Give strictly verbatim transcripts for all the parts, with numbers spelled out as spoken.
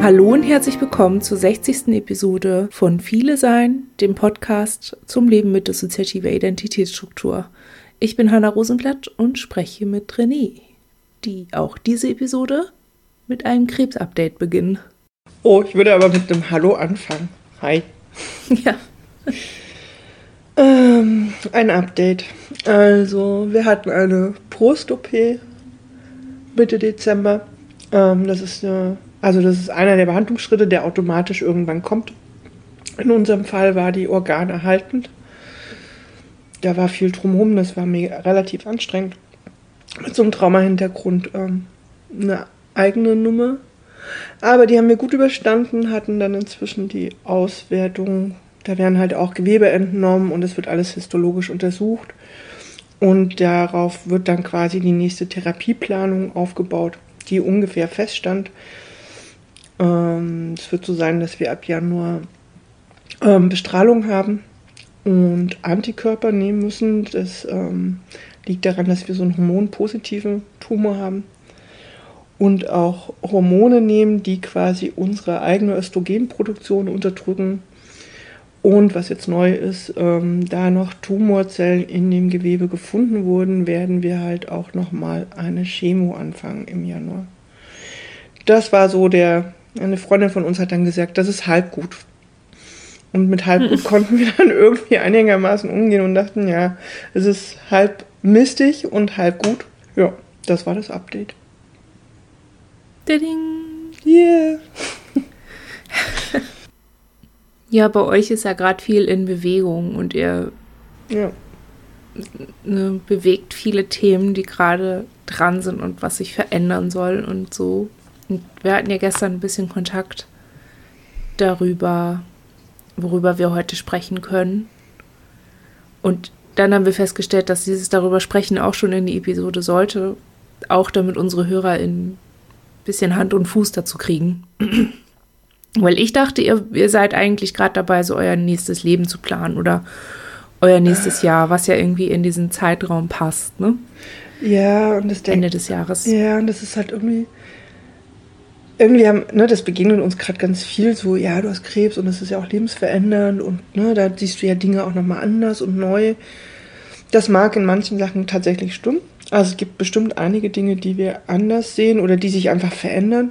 Hallo und herzlich willkommen zur sechzigsten Episode von Viele Sein, dem Podcast zum Leben mit dissoziativer Identitätsstruktur. Ich bin Hanna Rosenblatt und spreche mit René, die auch diese Episode mit einem Krebsupdate beginnen. Oh, ich würde aber mit einem Hallo anfangen. Hi. Ja. ähm, ein Update. Also, wir hatten eine Brust-O P Mitte Dezember. Ähm, das ist eine, also das ist einer der Behandlungsschritte, der automatisch irgendwann kommt. In unserem Fall war die organerhaltend. Da war viel drumherum, das war mega, relativ anstrengend. Mit so einem Trauma-Hintergrund ähm, eine eigene Nummer. Aber die haben wir gut überstanden, hatten dann inzwischen die Auswertung. Da werden halt auch Gewebe entnommen und es wird alles histologisch untersucht. Und darauf wird dann quasi die nächste Therapieplanung aufgebaut, die ungefähr feststand. Ähm, es wird so sein, dass wir ab Januar ähm, Bestrahlung haben und Antikörper nehmen müssen. Das ähm, liegt daran, dass wir so einen hormonpositiven Tumor haben. Und auch Hormone nehmen, die quasi unsere eigene Östrogenproduktion unterdrücken. Und was jetzt neu ist, ähm, da noch Tumorzellen in dem Gewebe gefunden wurden, werden wir halt auch nochmal eine Chemo anfangen im Januar. Das war so der, eine Freundin von uns hat dann gesagt, das ist halb gut. Und mit halb gut konnten wir dann irgendwie einigermaßen umgehen und dachten, ja, es ist halb mistig und halb gut. Ja, das war das Update. Ding. Yeah. Ja, bei euch ist ja gerade viel in Bewegung und ihr ja. ne, bewegt viele Themen, die gerade dran sind und was sich verändern soll und so. Und wir hatten ja gestern ein bisschen Kontakt darüber, worüber wir heute sprechen können. Und dann haben wir festgestellt, dass dieses darüber sprechen auch schon in die Episode sollte, auch damit unsere Hörer in bisschen Hand und Fuß dazu kriegen. Weil ich dachte, ihr, ihr seid eigentlich gerade dabei, so euer nächstes Leben zu planen oder euer nächstes Jahr, was ja irgendwie in diesen Zeitraum passt, ne? Ja, und das Ende des Jahres. Ja, und das ist halt irgendwie, irgendwie haben, ne, das begegnet uns gerade ganz viel, so, ja, du hast Krebs und das ist ja auch lebensverändernd und ne, da siehst du ja Dinge auch nochmal anders und neu. Das mag in manchen Sachen tatsächlich stimmen. Also es gibt bestimmt einige Dinge, die wir anders sehen oder die sich einfach verändern.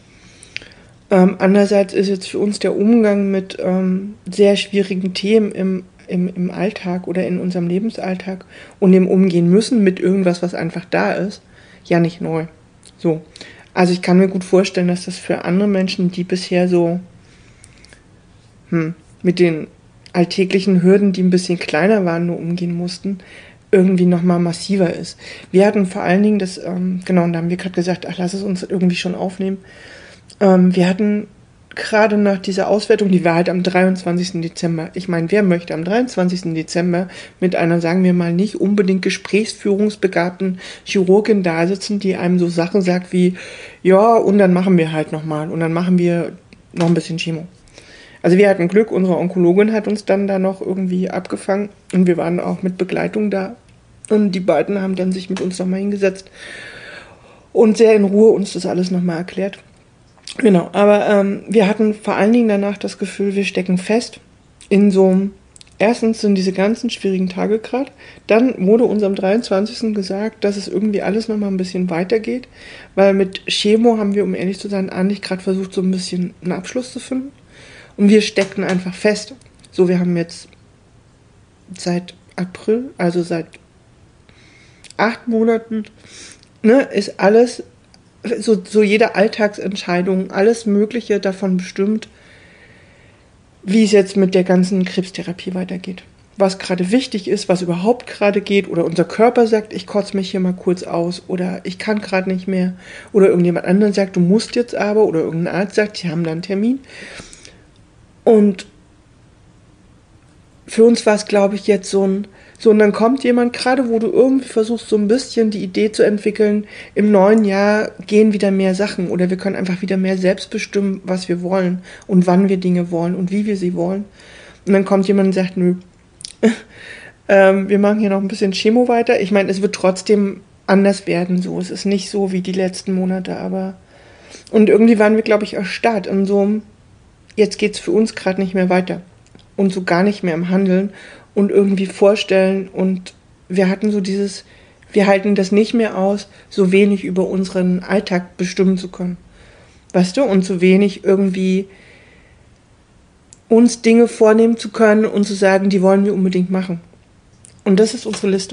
Ähm, andererseits ist jetzt für uns der Umgang mit ähm, sehr schwierigen Themen im, im, im Alltag oder in unserem Lebensalltag und dem Umgehen müssen mit irgendwas, was einfach da ist, ja nicht neu. So. Also ich kann mir gut vorstellen, dass das für andere Menschen, die bisher so hm, mit den alltäglichen Hürden, die ein bisschen kleiner waren, nur umgehen mussten, irgendwie nochmal massiver ist. Wir hatten vor allen Dingen das, ähm, genau, und da haben wir gerade gesagt, ach, lass es uns irgendwie schon aufnehmen. Ähm, wir hatten gerade nach dieser Auswertung, die war halt am dreiundzwanzigsten Dezember. Ich meine, wer möchte am dreiundzwanzigsten Dezember mit einer, sagen wir mal, nicht unbedingt gesprächsführungsbegabten Chirurgin da sitzen, die einem so Sachen sagt wie, ja, und dann machen wir halt nochmal und dann machen wir noch ein bisschen Chemo. Also wir hatten Glück, unsere Onkologin hat uns dann da noch irgendwie abgefangen und wir waren auch mit Begleitung da. Und die beiden haben dann sich mit uns nochmal hingesetzt und sehr in Ruhe uns das alles nochmal erklärt. Genau, aber ähm, wir hatten vor allen Dingen danach das Gefühl, wir stecken fest in so einem, erstens sind diese ganzen schwierigen Tage gerade, dann wurde uns am dreiundzwanzigsten gesagt, dass es irgendwie alles nochmal ein bisschen weitergeht, weil mit Chemo haben wir, um ehrlich zu sein, eigentlich gerade versucht, so ein bisschen einen Abschluss zu finden. Und wir steckten einfach fest. So, wir haben jetzt seit April, also seit acht Monaten, ne, ist alles, so, so jede Alltagsentscheidung, alles Mögliche davon bestimmt, wie es jetzt mit der ganzen Krebstherapie weitergeht. Was gerade wichtig ist, was überhaupt gerade geht, oder unser Körper sagt, ich kotze mich hier mal kurz aus, oder ich kann gerade nicht mehr, oder irgendjemand anderen sagt, du musst jetzt aber, oder irgendein Arzt sagt, die haben da einen Termin. Und für uns war es, glaube ich, jetzt so ein, so und dann kommt jemand, gerade wo du irgendwie versuchst, so ein bisschen die Idee zu entwickeln, im neuen Jahr gehen wieder mehr Sachen oder wir können einfach wieder mehr selbst bestimmen, was wir wollen und wann wir Dinge wollen und wie wir sie wollen. Und dann kommt jemand und sagt, nö, ähm, wir machen hier noch ein bisschen Chemo weiter. Ich meine, es wird trotzdem anders werden, so. Es ist nicht so wie die letzten Monate, aber Und irgendwie waren wir, glaube ich, erstarrt in so einem, jetzt geht es für uns gerade nicht mehr weiter. Und so gar nicht mehr im Handeln und irgendwie vorstellen. Und wir hatten so dieses, wir halten das nicht mehr aus, so wenig über unseren Alltag bestimmen zu können. Weißt du? Und so wenig irgendwie uns Dinge vornehmen zu können und zu sagen, die wollen wir unbedingt machen. Und das ist unsere Liste.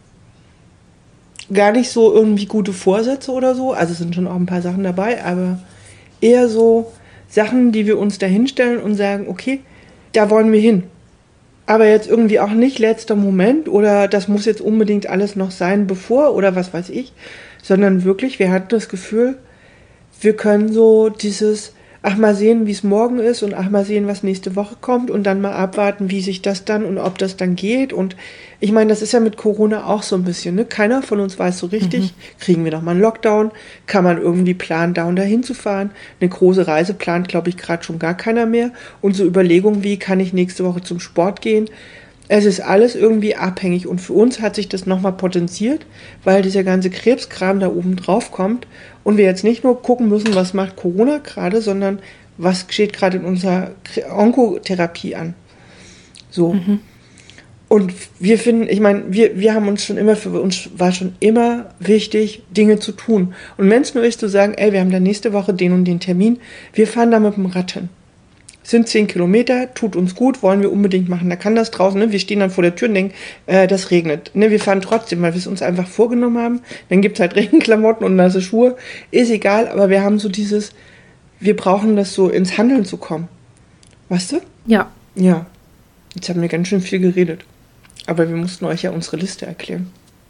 Gar nicht so irgendwie gute Vorsätze oder so, also es sind schon auch ein paar Sachen dabei, aber eher so Sachen, die wir uns da hinstellen und sagen, okay, da wollen wir hin. Aber jetzt irgendwie auch nicht letzter Moment oder das muss jetzt unbedingt alles noch sein, bevor oder was weiß ich, sondern wirklich, wir hatten das Gefühl, wir können so dieses, ach mal sehen, wie es morgen ist und ach mal sehen, was nächste Woche kommt und dann mal abwarten, wie sich das dann und ob das dann geht. Und ich meine, das ist ja mit Corona auch so ein bisschen, ne? Keiner von uns weiß so richtig, mhm. kriegen wir noch mal einen Lockdown, kann man irgendwie planen, da und dahin zu fahren. Eine große Reise plant, glaube ich, gerade schon gar keiner mehr. Und so Überlegungen, wie kann ich nächste Woche zum Sport gehen. Es ist alles irgendwie abhängig und für uns hat sich das nochmal potenziert, weil dieser ganze Krebskram da oben drauf kommt und wir jetzt nicht nur gucken müssen, was macht Corona gerade, sondern was steht gerade in unserer Onkotherapie an. So. Mhm. Und wir finden, ich meine, wir, wir haben uns schon immer, für uns war schon immer wichtig, Dinge zu tun. Und wenn es nur ist, zu sagen, ey, wir haben da nächste Woche den und den Termin, wir fahren da mit dem Rad hin. Sind zehn Kilometer, tut uns gut, wollen wir unbedingt machen. Da kann das draußen, ne? Wir stehen dann vor der Tür und denken, äh, das regnet. Ne? Wir fahren trotzdem, weil wir es uns einfach vorgenommen haben. Dann gibt es halt Regenklamotten und nasse Schuhe. Ist egal, aber wir haben so dieses, wir brauchen das so ins Handeln zu kommen. Weißt du? Ja. Ja. Jetzt haben wir ganz schön viel geredet. Aber wir mussten euch ja unsere Liste erklären.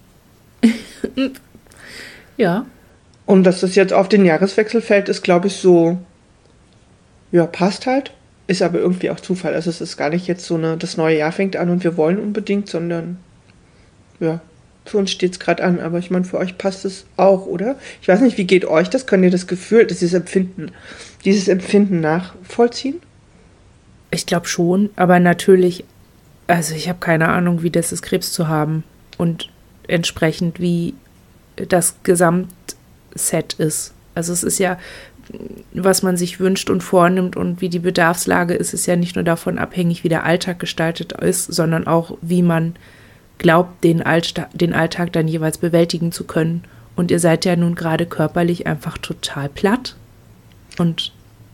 Ja. Und dass das jetzt auf den Jahreswechsel fällt, ist, glaube ich, so, ja, passt halt. Ist aber irgendwie auch Zufall. Also es ist gar nicht jetzt so eine, das neue Jahr fängt an und wir wollen unbedingt, sondern ja, für uns steht es gerade an. Aber ich meine, für euch passt es auch, oder? Ich weiß nicht, wie geht euch das? Könnt ihr das Gefühl, dieses Empfinden, dieses Empfinden nachvollziehen? Ich glaube schon, aber natürlich, also ich habe keine Ahnung, wie das ist, Krebs zu haben und entsprechend wie das Gesamtset ist. Also es ist ja, was man sich wünscht und vornimmt und wie die Bedarfslage ist, ist ja nicht nur davon abhängig, wie der Alltag gestaltet ist, sondern auch, wie man glaubt, den, Allsta- den Alltag dann jeweils bewältigen zu können. Und ihr seid ja nun gerade körperlich einfach total platt und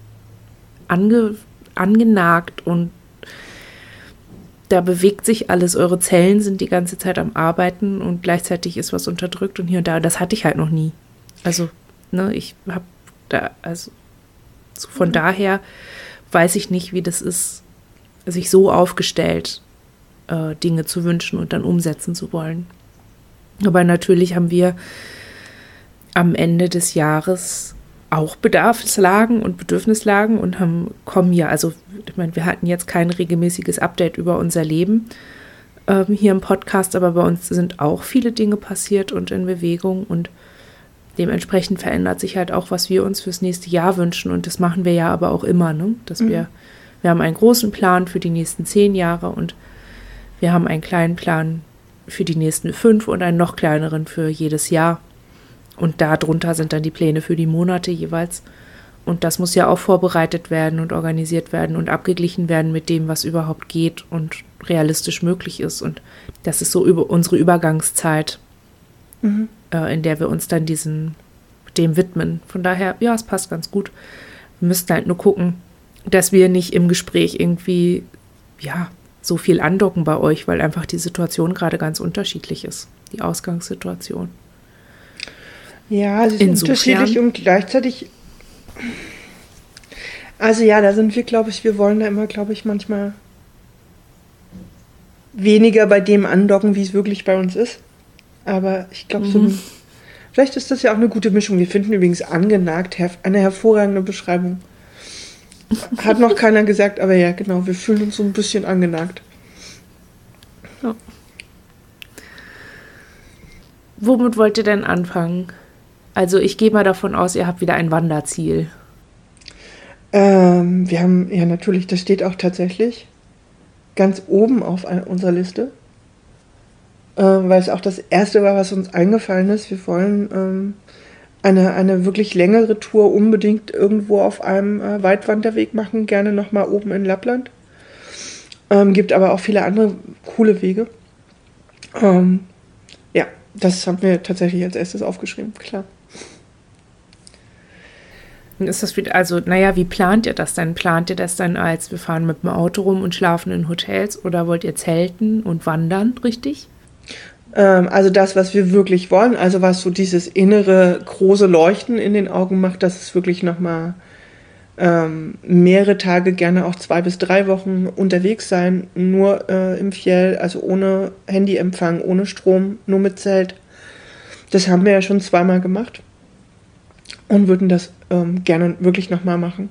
ange, angenagt und da bewegt sich alles. Eure Zellen sind die ganze Zeit am Arbeiten und gleichzeitig ist was unterdrückt und hier und da. Das hatte ich halt noch nie. Also, ne, ich habe da, also so von mhm. daher weiß ich nicht, wie das ist, sich so aufgestellt, äh, Dinge zu wünschen und dann umsetzen zu wollen. Aber natürlich haben wir am Ende des Jahres auch Bedarfslagen und Bedürfnislagen und haben, kommen ja, also ich meine, wir hatten jetzt kein regelmäßiges Update über unser Leben ähm, hier im Podcast, aber bei uns sind auch viele Dinge passiert und in Bewegung und dementsprechend verändert sich halt auch, was wir uns fürs nächste Jahr wünschen und das machen wir ja aber auch immer, ne? Dass mhm. wir, wir haben einen großen Plan für die nächsten zehn Jahre und wir haben einen kleinen Plan für die nächsten fünf und einen noch kleineren für jedes Jahr. Und darunter sind dann die Pläne für die Monate jeweils. Und das muss ja auch vorbereitet werden und organisiert werden und abgeglichen werden mit dem, was überhaupt geht und realistisch möglich ist. Und das ist so über unsere Übergangszeit, mhm. äh, in der wir uns dann diesen, dem widmen. Von daher, ja, es passt ganz gut. Wir müssten halt nur gucken, dass wir nicht im Gespräch irgendwie, ja, so viel andocken bei euch, weil einfach die Situation gerade ganz unterschiedlich ist, die Ausgangssituation. Ja, sie sind Insofern. unterschiedlich und gleichzeitig, also ja, da sind wir, glaube ich, wir wollen da immer, glaube ich, manchmal weniger bei dem andocken, wie es wirklich bei uns ist. Aber ich glaube, mhm. so ein, vielleicht ist das ja auch eine gute Mischung. Wir finden übrigens angenagt eine hervorragende Beschreibung. Hat noch keiner gesagt, aber ja, genau, wir fühlen uns so ein bisschen angenagt. Ja. Womit wollt ihr denn anfangen? Also ich gehe mal davon aus, ihr habt wieder ein Wanderziel. Ähm, wir haben, ja natürlich, das steht auch tatsächlich ganz oben auf unserer Liste. Ähm, weil es auch das Erste war, was uns eingefallen ist. Wir wollen ähm, eine, eine wirklich längere Tour unbedingt irgendwo auf einem äh, Weitwanderweg machen, gerne nochmal oben in Lappland. Ähm, gibt aber auch viele andere coole Wege. Ähm, ja, das haben wir tatsächlich als erstes aufgeschrieben, klar. Ist das wieder, also, naja, wie plant ihr das denn? Plant ihr das dann als, wir fahren mit dem Auto rum und schlafen in Hotels oder wollt ihr zelten und wandern, richtig? Ähm, also das, was wir wirklich wollen, also was so dieses innere große Leuchten in den Augen macht, dass es wirklich nochmal ähm, mehrere Tage, gerne auch zwei bis drei Wochen unterwegs sein, nur äh, im Fjell, also ohne Handyempfang, ohne Strom, nur mit Zelt. Das haben wir ja schon zweimal gemacht und würden das ähm, gerne wirklich nochmal machen.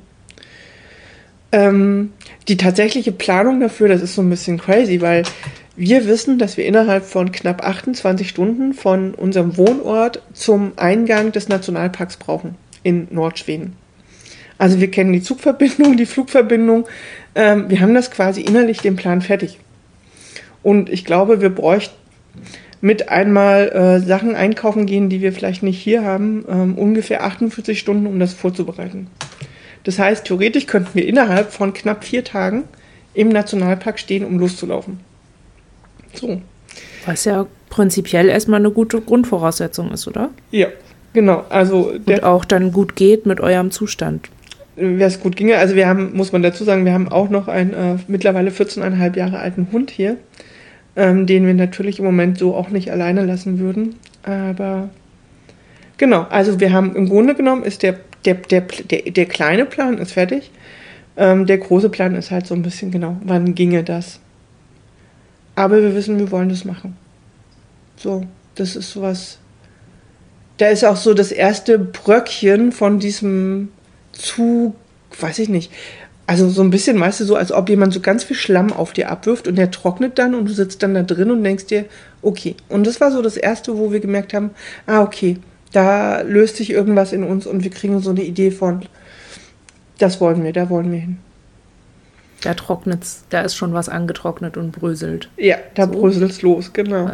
Ähm, die tatsächliche Planung dafür, das ist so ein bisschen crazy, weil wir wissen, dass wir innerhalb von knapp achtundzwanzig Stunden von unserem Wohnort zum Eingang des Nationalparks brauchen in Nordschweden. Also wir kennen die Zugverbindung, die Flugverbindung. Ähm, wir haben das quasi innerlich den Plan fertig. Und ich glaube, wir bräuchten mit einmal äh, Sachen einkaufen gehen, die wir vielleicht nicht hier haben, ähm, ungefähr achtundvierzig Stunden, um das vorzubereiten. Das heißt, theoretisch könnten wir innerhalb von knapp vier Tagen im Nationalpark stehen, um loszulaufen. So. Was ja prinzipiell erstmal eine gute Grundvoraussetzung ist, oder? Ja, genau. Also und auch dann gut geht mit eurem Zustand. Wer es gut ginge. Also wir haben, muss man dazu sagen, wir haben auch noch einen äh, mittlerweile vierzehneinhalb Jahre alten Hund hier, ähm, den wir natürlich im Moment so auch nicht alleine lassen würden. Aber genau, also wir haben im Grunde genommen ist der, der, der, der, der kleine Plan ist fertig. Ähm, der große Plan ist halt so ein bisschen genau, wann ginge das? Aber wir wissen, wir wollen das machen. So, das ist sowas. Da ist auch so das erste Bröckchen von diesem zu, weiß ich nicht, also so ein bisschen, weißt du, so, als ob jemand so ganz viel Schlamm auf dir abwirft und der trocknet dann und du sitzt dann da drin und denkst dir, okay. Und das war so das erste, wo wir gemerkt haben, ah, okay, da löst sich irgendwas in uns und wir kriegen so eine Idee von, das wollen wir, da wollen wir hin. Da trocknet's, da ist schon was angetrocknet und bröselt. Ja, da so. bröselt's los, genau.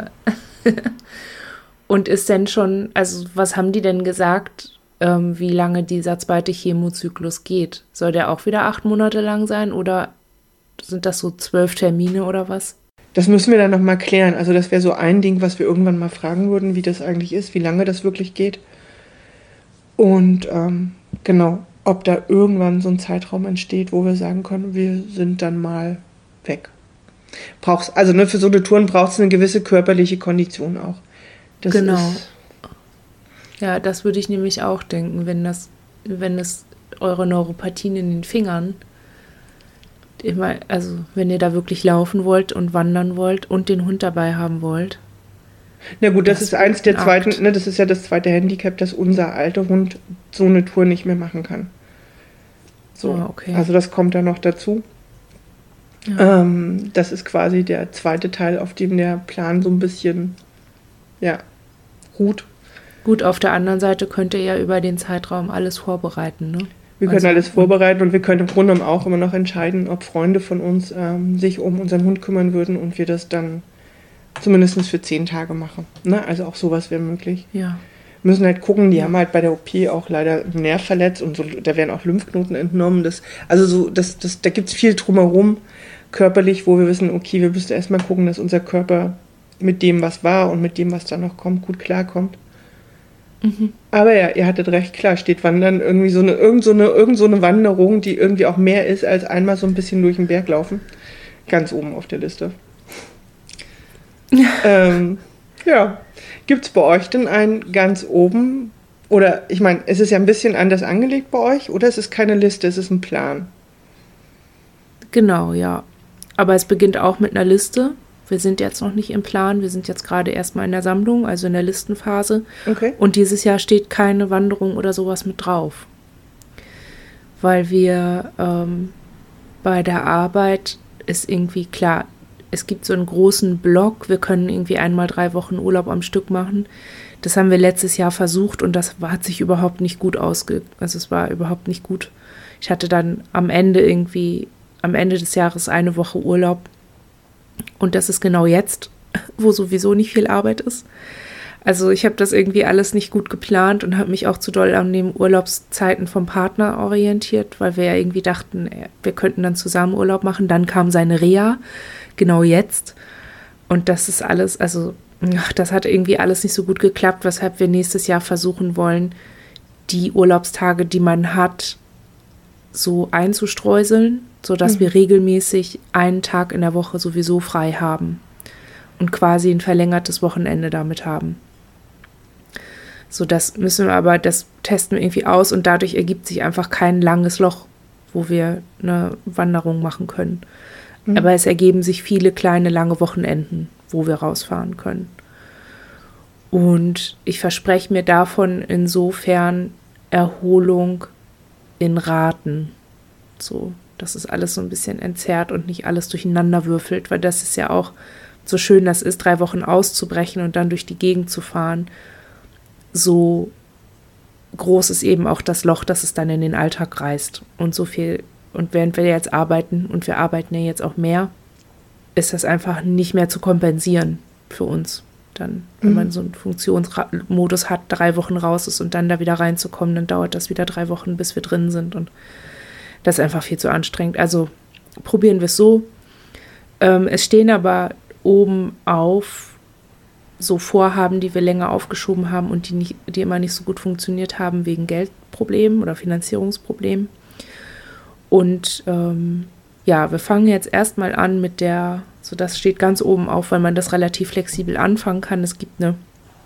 Und ist denn schon, also was haben die denn gesagt, ähm, wie lange dieser zweite Chemozyklus geht? Soll der auch wieder acht Monate lang sein oder sind das so zwölf Termine oder was? Das müssen wir dann nochmal klären. Also das wäre so ein Ding, was wir irgendwann mal fragen würden, wie das eigentlich ist, wie lange das wirklich geht. Und ähm, genau, ob da irgendwann so ein Zeitraum entsteht, wo wir sagen können, wir sind dann mal weg. Brauchst, also ne, für so eine Touren braucht es eine gewisse körperliche Kondition auch. Das genau. Ist ja, das würde ich nämlich auch denken, wenn das, wenn es eure Neuropathien in den Fingern, immer, also wenn ihr da wirklich laufen wollt und wandern wollt und den Hund dabei haben wollt. Na gut, das, das ist eins der zweiten, Akt. ne, das ist ja das zweite Handicap, dass unser alter Hund so eine Tour nicht mehr machen kann. So, oh, okay. Also das kommt da noch dazu. Ja. Ähm, das ist quasi der zweite Teil, auf dem der Plan so ein bisschen, ja, ruht. Gut, auf der anderen Seite könnt ihr ja über den Zeitraum alles vorbereiten, ne? Wir können also, alles vorbereiten und wir können im Grunde auch immer noch entscheiden, ob Freunde von uns ähm, sich um unseren Hund kümmern würden und wir das dann zumindest für zehn Tage machen. Ne? Also auch sowas wäre möglich. Ja. Wir müssen halt gucken, die ja. haben halt bei der O P auch leider einen Nerv verletzt und so, da werden auch Lymphknoten entnommen. Das, also so, das, das, da gibt es viel drumherum körperlich, wo wir wissen, okay, wir müssen erstmal gucken, dass unser Körper mit dem, was war und mit dem, was da noch kommt, gut klarkommt. Mhm. Aber ja, ihr hattet recht, klar, steht Wandern irgendwie so eine, irgend so eine, irgend so eine Wanderung, die irgendwie auch mehr ist, als einmal so ein bisschen durch den Berg laufen. Ganz oben auf der Liste. ähm, ja. Gibt es bei euch denn einen ganz oben, oder ich meine, es ist ja ein bisschen anders angelegt bei euch, oder es ist keine Liste, es ist ein Plan? Genau, ja. Aber es beginnt auch mit einer Liste. Wir sind jetzt noch nicht im Plan, wir sind jetzt gerade erstmal in der Sammlung, also in der Listenphase. Okay. Und dieses Jahr steht keine Wanderung oder sowas mit drauf. Weil wir ähm, bei der Arbeit ist irgendwie klar, es gibt so einen großen Block, wir können irgendwie einmal drei Wochen Urlaub am Stück machen. Das haben wir letztes Jahr versucht und das hat sich überhaupt nicht gut ausge... Also es war überhaupt nicht gut. Ich hatte dann am Ende irgendwie, am Ende des Jahres eine Woche Urlaub. Und das ist genau jetzt, wo sowieso nicht viel Arbeit ist. Also ich habe das irgendwie alles nicht gut geplant und habe mich auch zu doll an den Urlaubszeiten vom Partner orientiert, weil wir ja irgendwie dachten, wir könnten dann zusammen Urlaub machen. Dann kam seine Reha, genau jetzt. Und das ist alles, also ach, das hat irgendwie alles nicht so gut geklappt, weshalb wir nächstes Jahr versuchen wollen, die Urlaubstage, die man hat, so einzustreuseln, sodass mhm. wir regelmäßig einen Tag in der Woche sowieso frei haben und quasi ein verlängertes Wochenende damit haben. So, das müssen wir aber, das testen wir irgendwie aus und dadurch ergibt sich einfach kein langes Loch, wo wir eine Wanderung machen können. Mhm. Aber es ergeben sich viele kleine, lange Wochenenden, wo wir rausfahren können. Und ich verspreche mir davon insofern Erholung in Raten. So, dass es alles so ein bisschen entzerrt und nicht alles durcheinander würfelt, weil das ist ja auch so schön, das ist, drei Wochen auszubrechen und dann durch die Gegend zu fahren. So groß ist eben auch das Loch, dass es dann in den Alltag reißt. Und so viel, und während wir jetzt arbeiten, und wir arbeiten ja jetzt auch mehr, ist das einfach nicht mehr zu kompensieren für uns. Dann, wenn mhm. man so einen Funktionsmodus hat, drei Wochen raus ist und dann da wieder reinzukommen, dann dauert das wieder drei Wochen, bis wir drin sind. Und das ist einfach viel zu anstrengend. Also probieren wir es so. Ähm, es stehen aber oben auf so Vorhaben, die wir länger aufgeschoben haben und die, nicht, die immer nicht so gut funktioniert haben wegen Geldproblemen oder Finanzierungsproblemen. Und ähm, ja, wir fangen jetzt erstmal an mit der, so das steht ganz oben auf, weil man das relativ flexibel anfangen kann. Es gibt eine,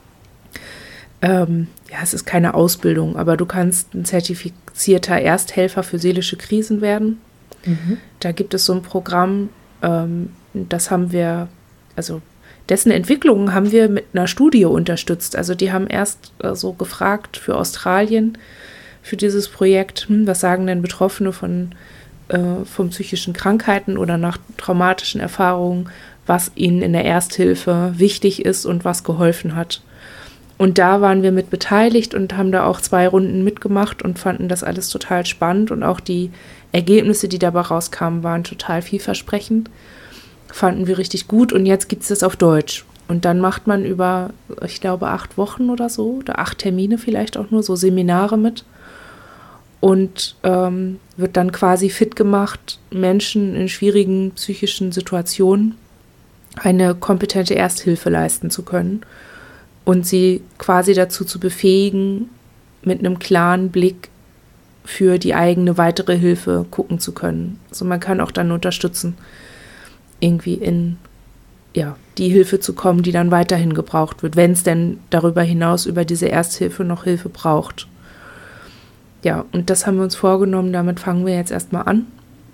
ähm, ja, es ist keine Ausbildung, aber du kannst ein zertifizierter Ersthelfer für seelische Krisen werden. Mhm. Da gibt es so ein Programm, ähm, das haben wir, also dessen Entwicklung haben wir mit einer Studie unterstützt. Also die haben erst äh, so gefragt für Australien, für dieses Projekt, hm, was sagen denn Betroffene von, äh, von psychischen Krankheiten oder nach traumatischen Erfahrungen, was ihnen in der Ersthilfe wichtig ist und was geholfen hat. Und da waren wir mit beteiligt und haben da auch zwei Runden mitgemacht und fanden das alles total spannend. Und auch die Ergebnisse, die dabei rauskamen, waren total vielversprechend. Fanden wir richtig gut und jetzt gibt es das auf Deutsch. Und dann macht man über, ich glaube, acht Wochen oder so, oder acht Termine vielleicht auch nur, so Seminare mit. Und ähm, wird dann quasi fit gemacht, Menschen in schwierigen psychischen Situationen eine kompetente Ersthilfe leisten zu können und sie quasi dazu zu befähigen, mit einem klaren Blick für die eigene weitere Hilfe gucken zu können. Also man kann auch dann unterstützen, irgendwie in ja, die Hilfe zu kommen, die dann weiterhin gebraucht wird, wenn es denn darüber hinaus über diese Ersthilfe noch Hilfe braucht. Ja, und das haben wir uns vorgenommen, damit fangen wir jetzt erstmal an.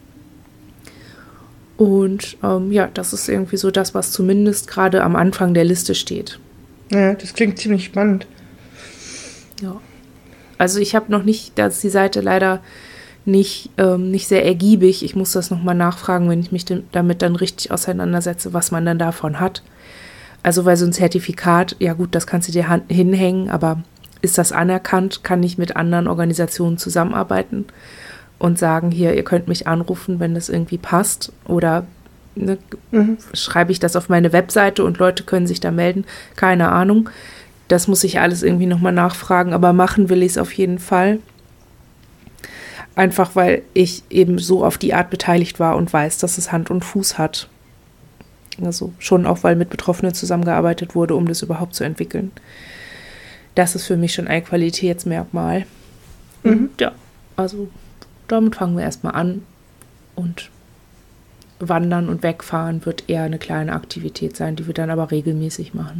Und ähm, ja, das ist irgendwie so das, was zumindest gerade am Anfang der Liste steht. Ja, das klingt ziemlich spannend. Ja, also ich habe noch nicht, da ist die Seite leider nicht, ähm, nicht sehr ergiebig. Ich muss das nochmal nachfragen, wenn ich mich damit dann richtig auseinandersetze, was man dann davon hat. Also weil so ein Zertifikat, ja gut, das kannst du dir hinhängen, aber ist das anerkannt? Kann ich mit anderen Organisationen zusammenarbeiten und sagen, hier, ihr könnt mich anrufen, wenn das irgendwie passt? Oder ne, mhm. schreibe ich das auf meine Webseite und Leute können sich da melden? Keine Ahnung. Das muss ich alles irgendwie nochmal nachfragen, aber machen will ich es auf jeden Fall. Einfach weil ich eben so auf die Art beteiligt war und weiß, dass es Hand und Fuß hat. Also schon auch, weil mit Betroffenen zusammengearbeitet wurde, um das überhaupt zu entwickeln. Das ist für mich schon ein Qualitätsmerkmal. Mhm. Und ja, also damit fangen wir erstmal an. Und Wandern und Wegfahren wird eher eine kleine Aktivität sein, die wir dann aber regelmäßig machen.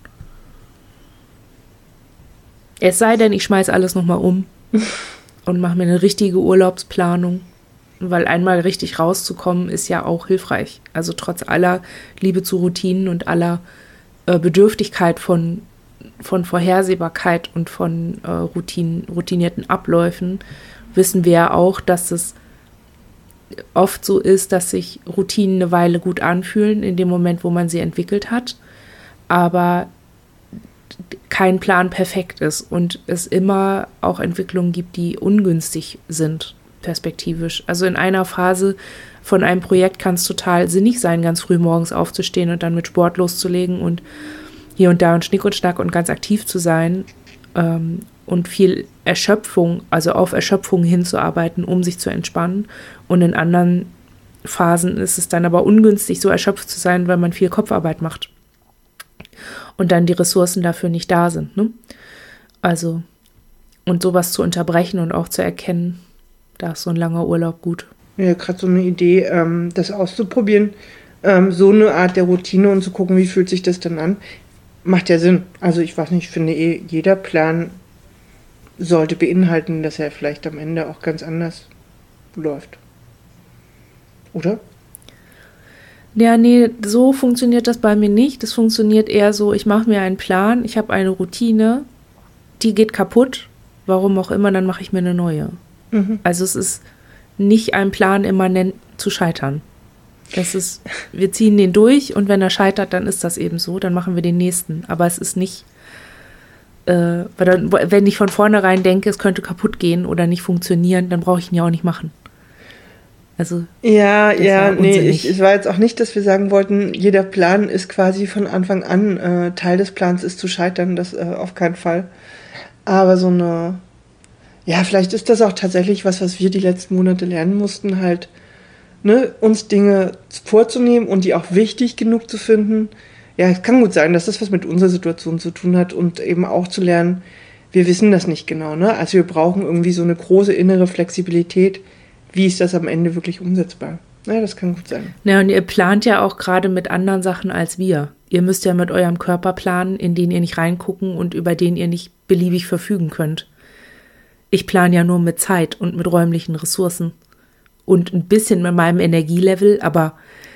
Es sei denn, ich schmeiß alles nochmal um und mache mir eine richtige Urlaubsplanung, weil einmal richtig rauszukommen ist ja auch hilfreich. Also trotz aller Liebe zu Routinen und aller äh, Bedürftigkeit von, von Vorhersehbarkeit und von äh, Routinen, routinierten Abläufen wissen wir ja auch, dass es oft so ist, dass sich Routinen eine Weile gut anfühlen in dem Moment, wo man sie entwickelt hat, aber kein Plan perfekt ist und es immer auch Entwicklungen gibt, die ungünstig sind, perspektivisch. Also in einer Phase von einem Projekt kann es total sinnig sein, ganz früh morgens aufzustehen und dann mit Sport loszulegen und hier und da und Schnick und Schnack und ganz aktiv zu sein ähm, und viel Erschöpfung, also auf Erschöpfung hinzuarbeiten, um sich zu entspannen. Und in anderen Phasen ist es dann aber ungünstig, so erschöpft zu sein, weil man viel Kopfarbeit macht. Und dann die Ressourcen dafür nicht da sind. Ne? Also, und sowas zu unterbrechen und auch zu erkennen, da ist so ein langer Urlaub gut. Ja, gerade so eine Idee, ähm, das auszuprobieren, ähm, so eine Art der Routine und zu gucken, wie fühlt sich das dann an, macht ja Sinn. Also ich weiß nicht, ich finde eh, jeder Plan sollte beinhalten, dass er vielleicht am Ende auch ganz anders läuft. Oder? Ja, nee, so funktioniert das bei mir nicht. Das funktioniert eher so, ich mache mir einen Plan, ich habe eine Routine, die geht kaputt, warum auch immer, dann mache ich mir eine neue. Mhm. Also es ist nicht ein Plan immanent zu scheitern. Das ist, wir ziehen den durch und wenn er scheitert, dann ist das eben so, dann machen wir den nächsten. Aber es ist nicht, äh, weil dann, wenn ich von vornherein denke, es könnte kaputt gehen oder nicht funktionieren, dann brauche ich ihn ja auch nicht machen. Also ja, ja, nee, ich, es war jetzt auch nicht, dass wir sagen wollten, jeder Plan ist quasi von Anfang an, äh, Teil des Plans ist zu scheitern, das äh, auf keinen Fall. Aber so eine, ja, vielleicht ist das auch tatsächlich was, was wir die letzten Monate lernen mussten, halt, ne, uns Dinge vorzunehmen und die auch wichtig genug zu finden. Ja, es kann gut sein, dass das was mit unserer Situation zu tun hat und eben auch zu lernen, wir wissen das nicht genau, ne? Also wir brauchen irgendwie so eine große innere Flexibilität. Wie ist das am Ende wirklich umsetzbar? Ja, das kann gut sein. Ja, und ihr plant ja auch gerade mit anderen Sachen als wir. Ihr müsst ja mit eurem Körper planen, in den ihr nicht reingucken und über den ihr nicht beliebig verfügen könnt. Ich plane ja nur mit Zeit und mit räumlichen Ressourcen und ein bisschen mit meinem Energielevel, aber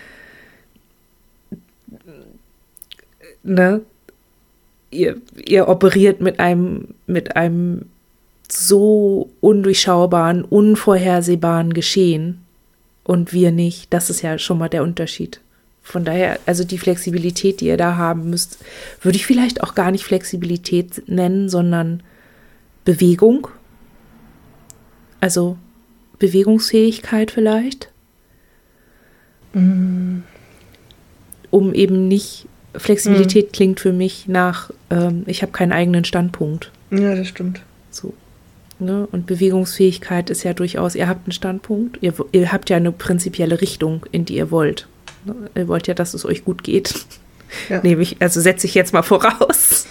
ne, ihr, ihr operiert mit einem, mit einem so undurchschaubaren, unvorhersehbaren Geschehen und wir nicht. Das ist ja schon mal der Unterschied. Von daher, also die Flexibilität, die ihr da haben müsst, würde ich vielleicht auch gar nicht Flexibilität nennen, sondern Bewegung. Also Bewegungsfähigkeit vielleicht. Mm. Um eben nicht, Flexibilität mm. klingt für mich nach, ähm, ich habe keinen eigenen Standpunkt. Ja, das stimmt. So. Ne? Und Bewegungsfähigkeit ist ja durchaus, ihr habt einen Standpunkt, ihr, ihr habt ja eine prinzipielle Richtung, in die ihr wollt. Ne? Ihr wollt ja, dass es euch gut geht. Ja. Nehme ich, also setze ich jetzt mal voraus.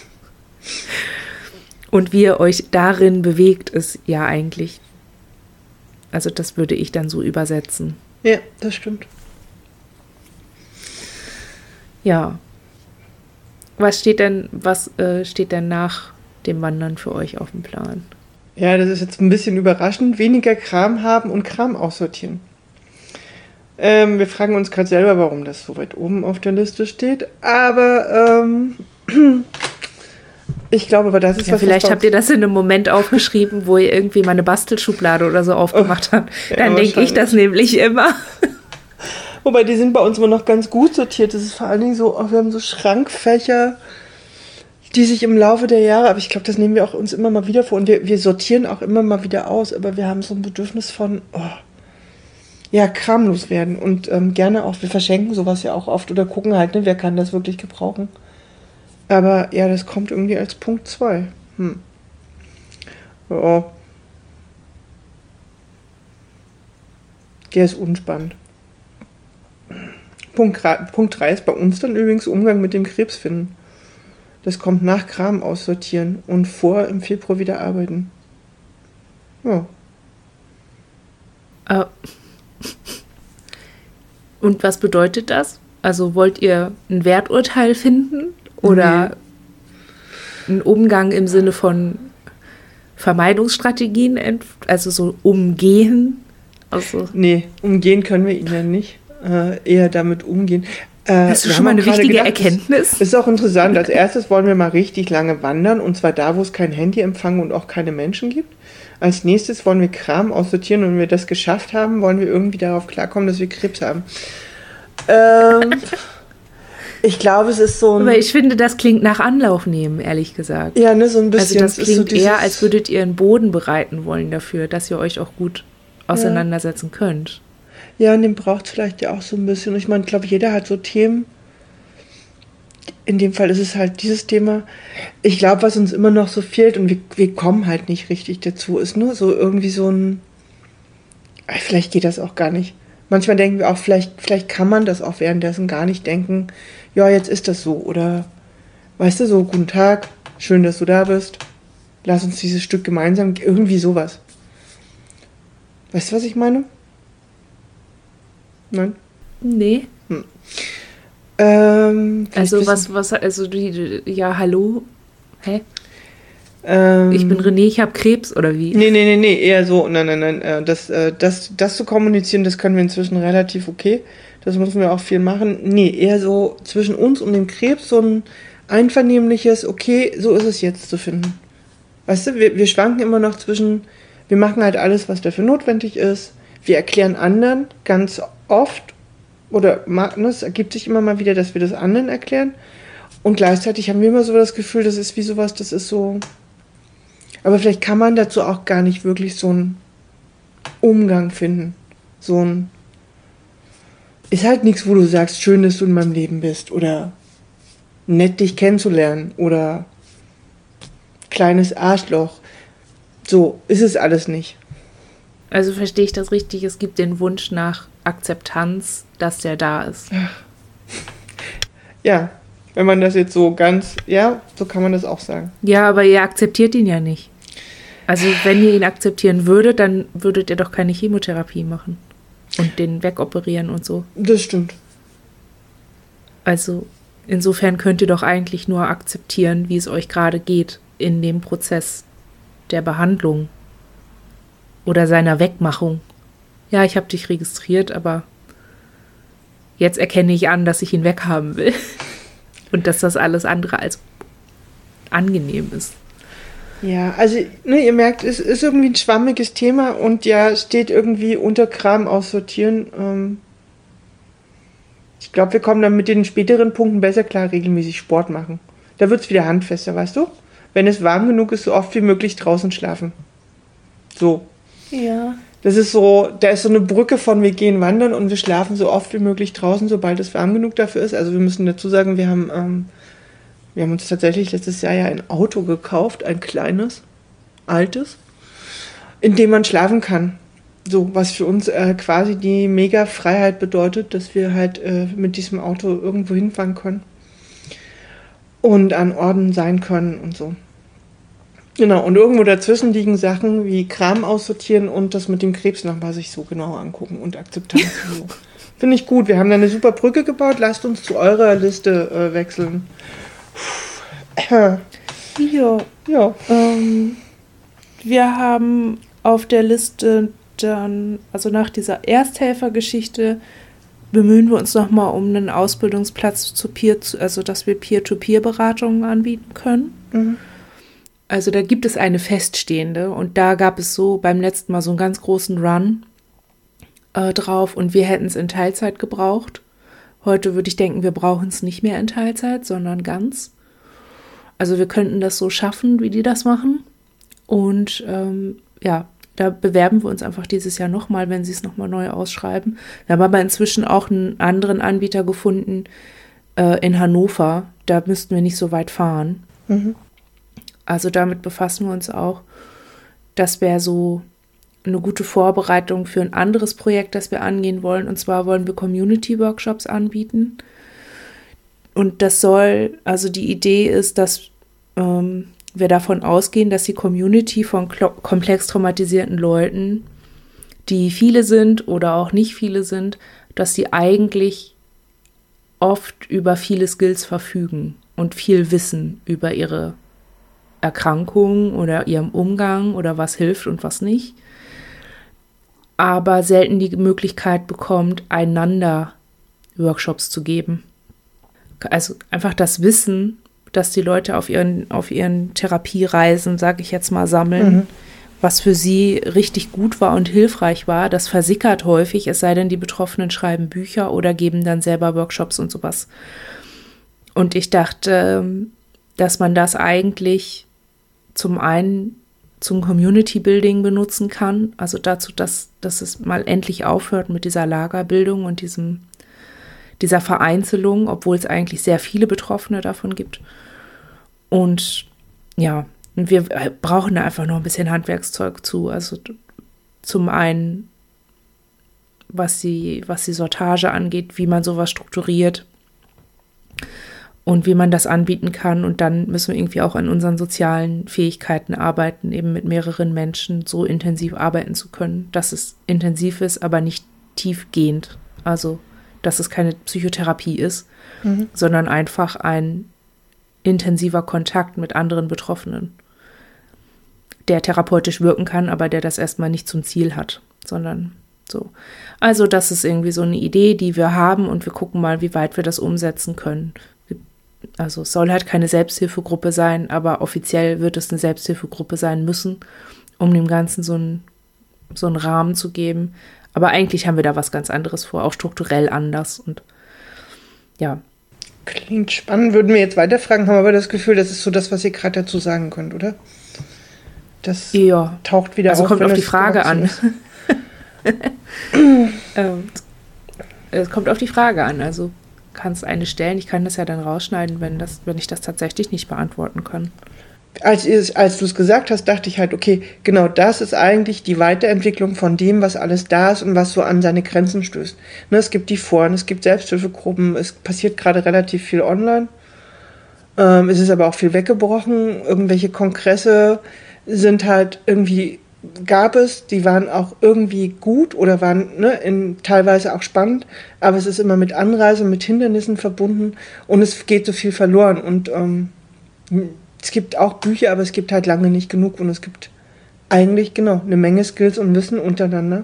Und wie ihr euch darin bewegt, ist ja eigentlich, also das würde ich dann so übersetzen. Ja, das stimmt. Ja. Was steht denn, was äh, steht denn nach dem Wandern für euch auf dem Plan? Ja, das ist jetzt ein bisschen überraschend. Weniger Kram haben und Kram aussortieren. Ähm, wir fragen uns gerade selber, warum das so weit oben auf der Liste steht. Aber ähm, ich glaube, aber das ist ja, was. Vielleicht was habt ihr das in einem Moment aufgeschrieben, wo ihr irgendwie mal eine Bastelschublade oder so aufgemacht habt. Dann ja, denke ich das nämlich immer. Wobei, die sind bei uns immer noch ganz gut sortiert. Das ist vor allen Dingen so, wir haben so Schrankfächer, die sich im Laufe der Jahre, aber ich glaube, das nehmen wir auch uns immer mal wieder vor und wir, wir sortieren auch immer mal wieder aus, aber wir haben so ein Bedürfnis von, oh, ja, kramlos werden und ähm, gerne auch, wir verschenken sowas ja auch oft oder gucken halt, ne, wer kann das wirklich gebrauchen. Aber ja, das kommt irgendwie als Punkt zwei. Hm. Ja. Der ist unspannend. Punkt drei ist bei uns dann übrigens Umgang mit dem Krebsfinden. Das kommt nach Kram aussortieren und vor im Februar wieder arbeiten. Ja. Uh. Und was bedeutet das? Also wollt ihr ein Werturteil finden oder nee. einen Umgang im Sinne von Vermeidungsstrategien, also so umgehen? Also nee, umgehen können wir ihn ja nicht. Äh, eher damit umgehen. Äh, Hast du schon mal eine wichtige gedacht, Erkenntnis? Das ist auch interessant. Als erstes wollen wir mal richtig lange wandern und zwar da, wo es kein Handyempfang und auch keine Menschen gibt. Als nächstes wollen wir Kram aussortieren und wenn wir das geschafft haben, wollen wir irgendwie darauf klarkommen, dass wir Krebs haben. Ähm, ich glaube, es ist so ein... Aber ich finde, das klingt nach Anlauf nehmen, ehrlich gesagt. Ja, ne, so ein bisschen. Also das klingt so dieses, eher, als würdet ihr einen Boden bereiten wollen dafür, dass ihr euch auch gut auseinandersetzen ja. könnt. Ja, und den braucht es vielleicht ja auch so ein bisschen. Ich meine, ich glaube, jeder hat so Themen, in dem Fall ist es halt dieses Thema. Ich glaube, was uns immer noch so fehlt und wir, wir kommen halt nicht richtig dazu, ist nur so irgendwie so ein, vielleicht geht das auch gar nicht. Manchmal denken wir auch, vielleicht, vielleicht kann man das auch währenddessen gar nicht denken, ja, jetzt ist das so. Oder, weißt du, so, guten Tag, schön, dass du da bist. Lass uns dieses Stück gemeinsam, irgendwie sowas. Weißt du, was ich meine? Nein? Nee. Hm. Ähm, also was, was, also die, ja, hallo? Hä? Ähm, ich bin René, ich habe Krebs, oder wie? Nee, nee, nee, nee, eher so, nein, nein, nein, das, das, das zu kommunizieren, das können wir inzwischen relativ okay, das müssen wir auch viel machen. Nee, eher so zwischen uns und dem Krebs so ein einvernehmliches, okay, so ist es jetzt zu finden. Weißt du, wir, wir schwanken immer noch zwischen, wir machen halt alles, was dafür notwendig ist, wir erklären anderen ganz oft, oder es ergibt sich immer mal wieder, dass wir das anderen erklären und gleichzeitig haben wir immer so das Gefühl, das ist wie sowas, das ist so, aber vielleicht kann man dazu auch gar nicht wirklich so einen Umgang finden, so ein, ist halt nichts, wo du sagst, schön, dass du in meinem Leben bist oder nett dich kennenzulernen oder kleines Arschloch, so ist es alles nicht. Also verstehe ich das richtig, es gibt den Wunsch nach Akzeptanz, dass der da ist. Ja, wenn man das jetzt so ganz, ja, so kann man das auch sagen. Ja, aber ihr akzeptiert ihn ja nicht. Also wenn ihr ihn akzeptieren würdet, dann würdet ihr doch keine Chemotherapie machen und den wegoperieren und so. Das stimmt. Also insofern könnt ihr doch eigentlich nur akzeptieren, wie es euch gerade geht in dem Prozess der Behandlung oder seiner Wegmachung. Ja, ich habe dich registriert, aber jetzt erkenne ich an, dass ich ihn weghaben will. Und dass das alles andere als angenehm ist. Ja, also ne, ihr merkt, es ist irgendwie ein schwammiges Thema und ja, steht irgendwie unter Kram aussortieren. Ähm ich glaube, wir kommen dann mit den späteren Punkten besser klar, regelmäßig Sport machen. Da wird es wieder handfester, weißt du? Wenn es warm genug ist, so oft wie möglich draußen schlafen. So. Ja. Das ist so, da ist so eine Brücke von wir gehen wandern und wir schlafen so oft wie möglich draußen, sobald es warm genug dafür ist. Also wir müssen dazu sagen, wir haben, ähm, wir haben uns tatsächlich letztes Jahr ja ein Auto gekauft, ein kleines, altes, in dem man schlafen kann. So, was für uns äh, quasi die mega Freiheit bedeutet, dass wir halt äh, mit diesem Auto irgendwo hinfahren können und an Orten sein können und so. Genau, und irgendwo dazwischen liegen Sachen wie Kram aussortieren und das mit dem Krebs nochmal sich so genau angucken und Akzeptanz. So. Finde ich gut. Wir haben da eine super Brücke gebaut. Lasst uns zu eurer Liste äh, wechseln. Ja. Ja. Ähm, wir haben auf der Liste dann, also nach dieser Ersthelfergeschichte, bemühen wir uns nochmal um einen Ausbildungsplatz zu Peer, also dass wir Peer-to-Peer-Beratungen anbieten können. Mhm. Also da gibt es eine feststehende und da gab es so beim letzten Mal so einen ganz großen Run äh, drauf und wir hätten es in Teilzeit gebraucht. Heute würde ich denken, wir brauchen es nicht mehr in Teilzeit, sondern ganz. Also wir könnten das so schaffen, wie die das machen. Und ähm, ja, da bewerben wir uns einfach dieses Jahr nochmal, wenn sie es nochmal neu ausschreiben. Wir haben aber inzwischen auch einen anderen Anbieter gefunden äh, in Hannover. Da müssten wir nicht so weit fahren. Mhm. Also damit befassen wir uns auch. Das wäre so eine gute Vorbereitung für ein anderes Projekt, das wir angehen wollen. Und zwar wollen wir Community-Workshops anbieten. Und das soll, also die Idee ist, dass ähm, wir davon ausgehen, dass die Community von klo- komplex traumatisierten Leuten, die viele sind oder auch nicht viele sind, dass sie eigentlich oft über viele Skills verfügen und viel wissen über ihre Erkrankung oder ihrem Umgang oder was hilft und was nicht, aber selten die Möglichkeit bekommt, einander Workshops zu geben. Also einfach das Wissen, dass die Leute auf ihren, auf ihren Therapiereisen, sage ich jetzt mal, sammeln, mhm. was für sie richtig gut war und hilfreich war, das versickert häufig, es sei denn, die Betroffenen schreiben Bücher oder geben dann selber Workshops und sowas. Und ich dachte, dass man das eigentlich zum einen zum Community Building benutzen kann, also dazu, dass, dass es mal endlich aufhört mit dieser Lagerbildung und diesem, dieser Vereinzelung, obwohl es eigentlich sehr viele Betroffene davon gibt. Und ja, wir brauchen da einfach noch ein bisschen Handwerkszeug zu. Also zum einen, was die, was die Sortage angeht, wie man sowas strukturiert und wie man das anbieten kann. Und dann müssen wir irgendwie auch an unseren sozialen Fähigkeiten arbeiten, eben mit mehreren Menschen so intensiv arbeiten zu können, dass es intensiv ist, aber nicht tiefgehend. Also, dass es keine Psychotherapie ist, mhm. sondern einfach ein intensiver Kontakt mit anderen Betroffenen, der therapeutisch wirken kann, aber der das erstmal nicht zum Ziel hat, sondern so. Also das ist irgendwie so eine Idee, die wir haben und wir gucken mal, wie weit wir das umsetzen können. Also es soll halt keine Selbsthilfegruppe sein, aber offiziell wird es eine Selbsthilfegruppe sein müssen, um dem Ganzen so einen, so einen Rahmen zu geben. Aber eigentlich haben wir da was ganz anderes vor, auch strukturell anders und ja. Klingt spannend, würden wir jetzt weiterfragen, haben aber das Gefühl, das ist so das, was ihr gerade dazu sagen könnt, oder? Das ja. taucht wieder also auf. Also kommt auf die Frage an. ähm, es kommt auf die Frage an, also kannst eine stellen, ich kann das ja dann rausschneiden, wenn, das, wenn ich das tatsächlich nicht beantworten kann. Als, als du es gesagt hast, dachte ich halt, okay, genau das ist eigentlich die Weiterentwicklung von dem, was alles da ist und was so an seine Grenzen stößt. Ne, es gibt die Foren, es gibt Selbsthilfegruppen, es passiert gerade relativ viel online. Ähm, es ist aber auch viel weggebrochen. Irgendwelche Kongresse sind halt irgendwie, gab es, die waren auch irgendwie gut oder waren ne, in, teilweise auch spannend, aber es ist immer mit Anreise, mit Hindernissen verbunden und es geht so viel verloren und ähm, es gibt auch Bücher, aber es gibt halt lange nicht genug und es gibt eigentlich, genau, eine Menge Skills und Wissen untereinander.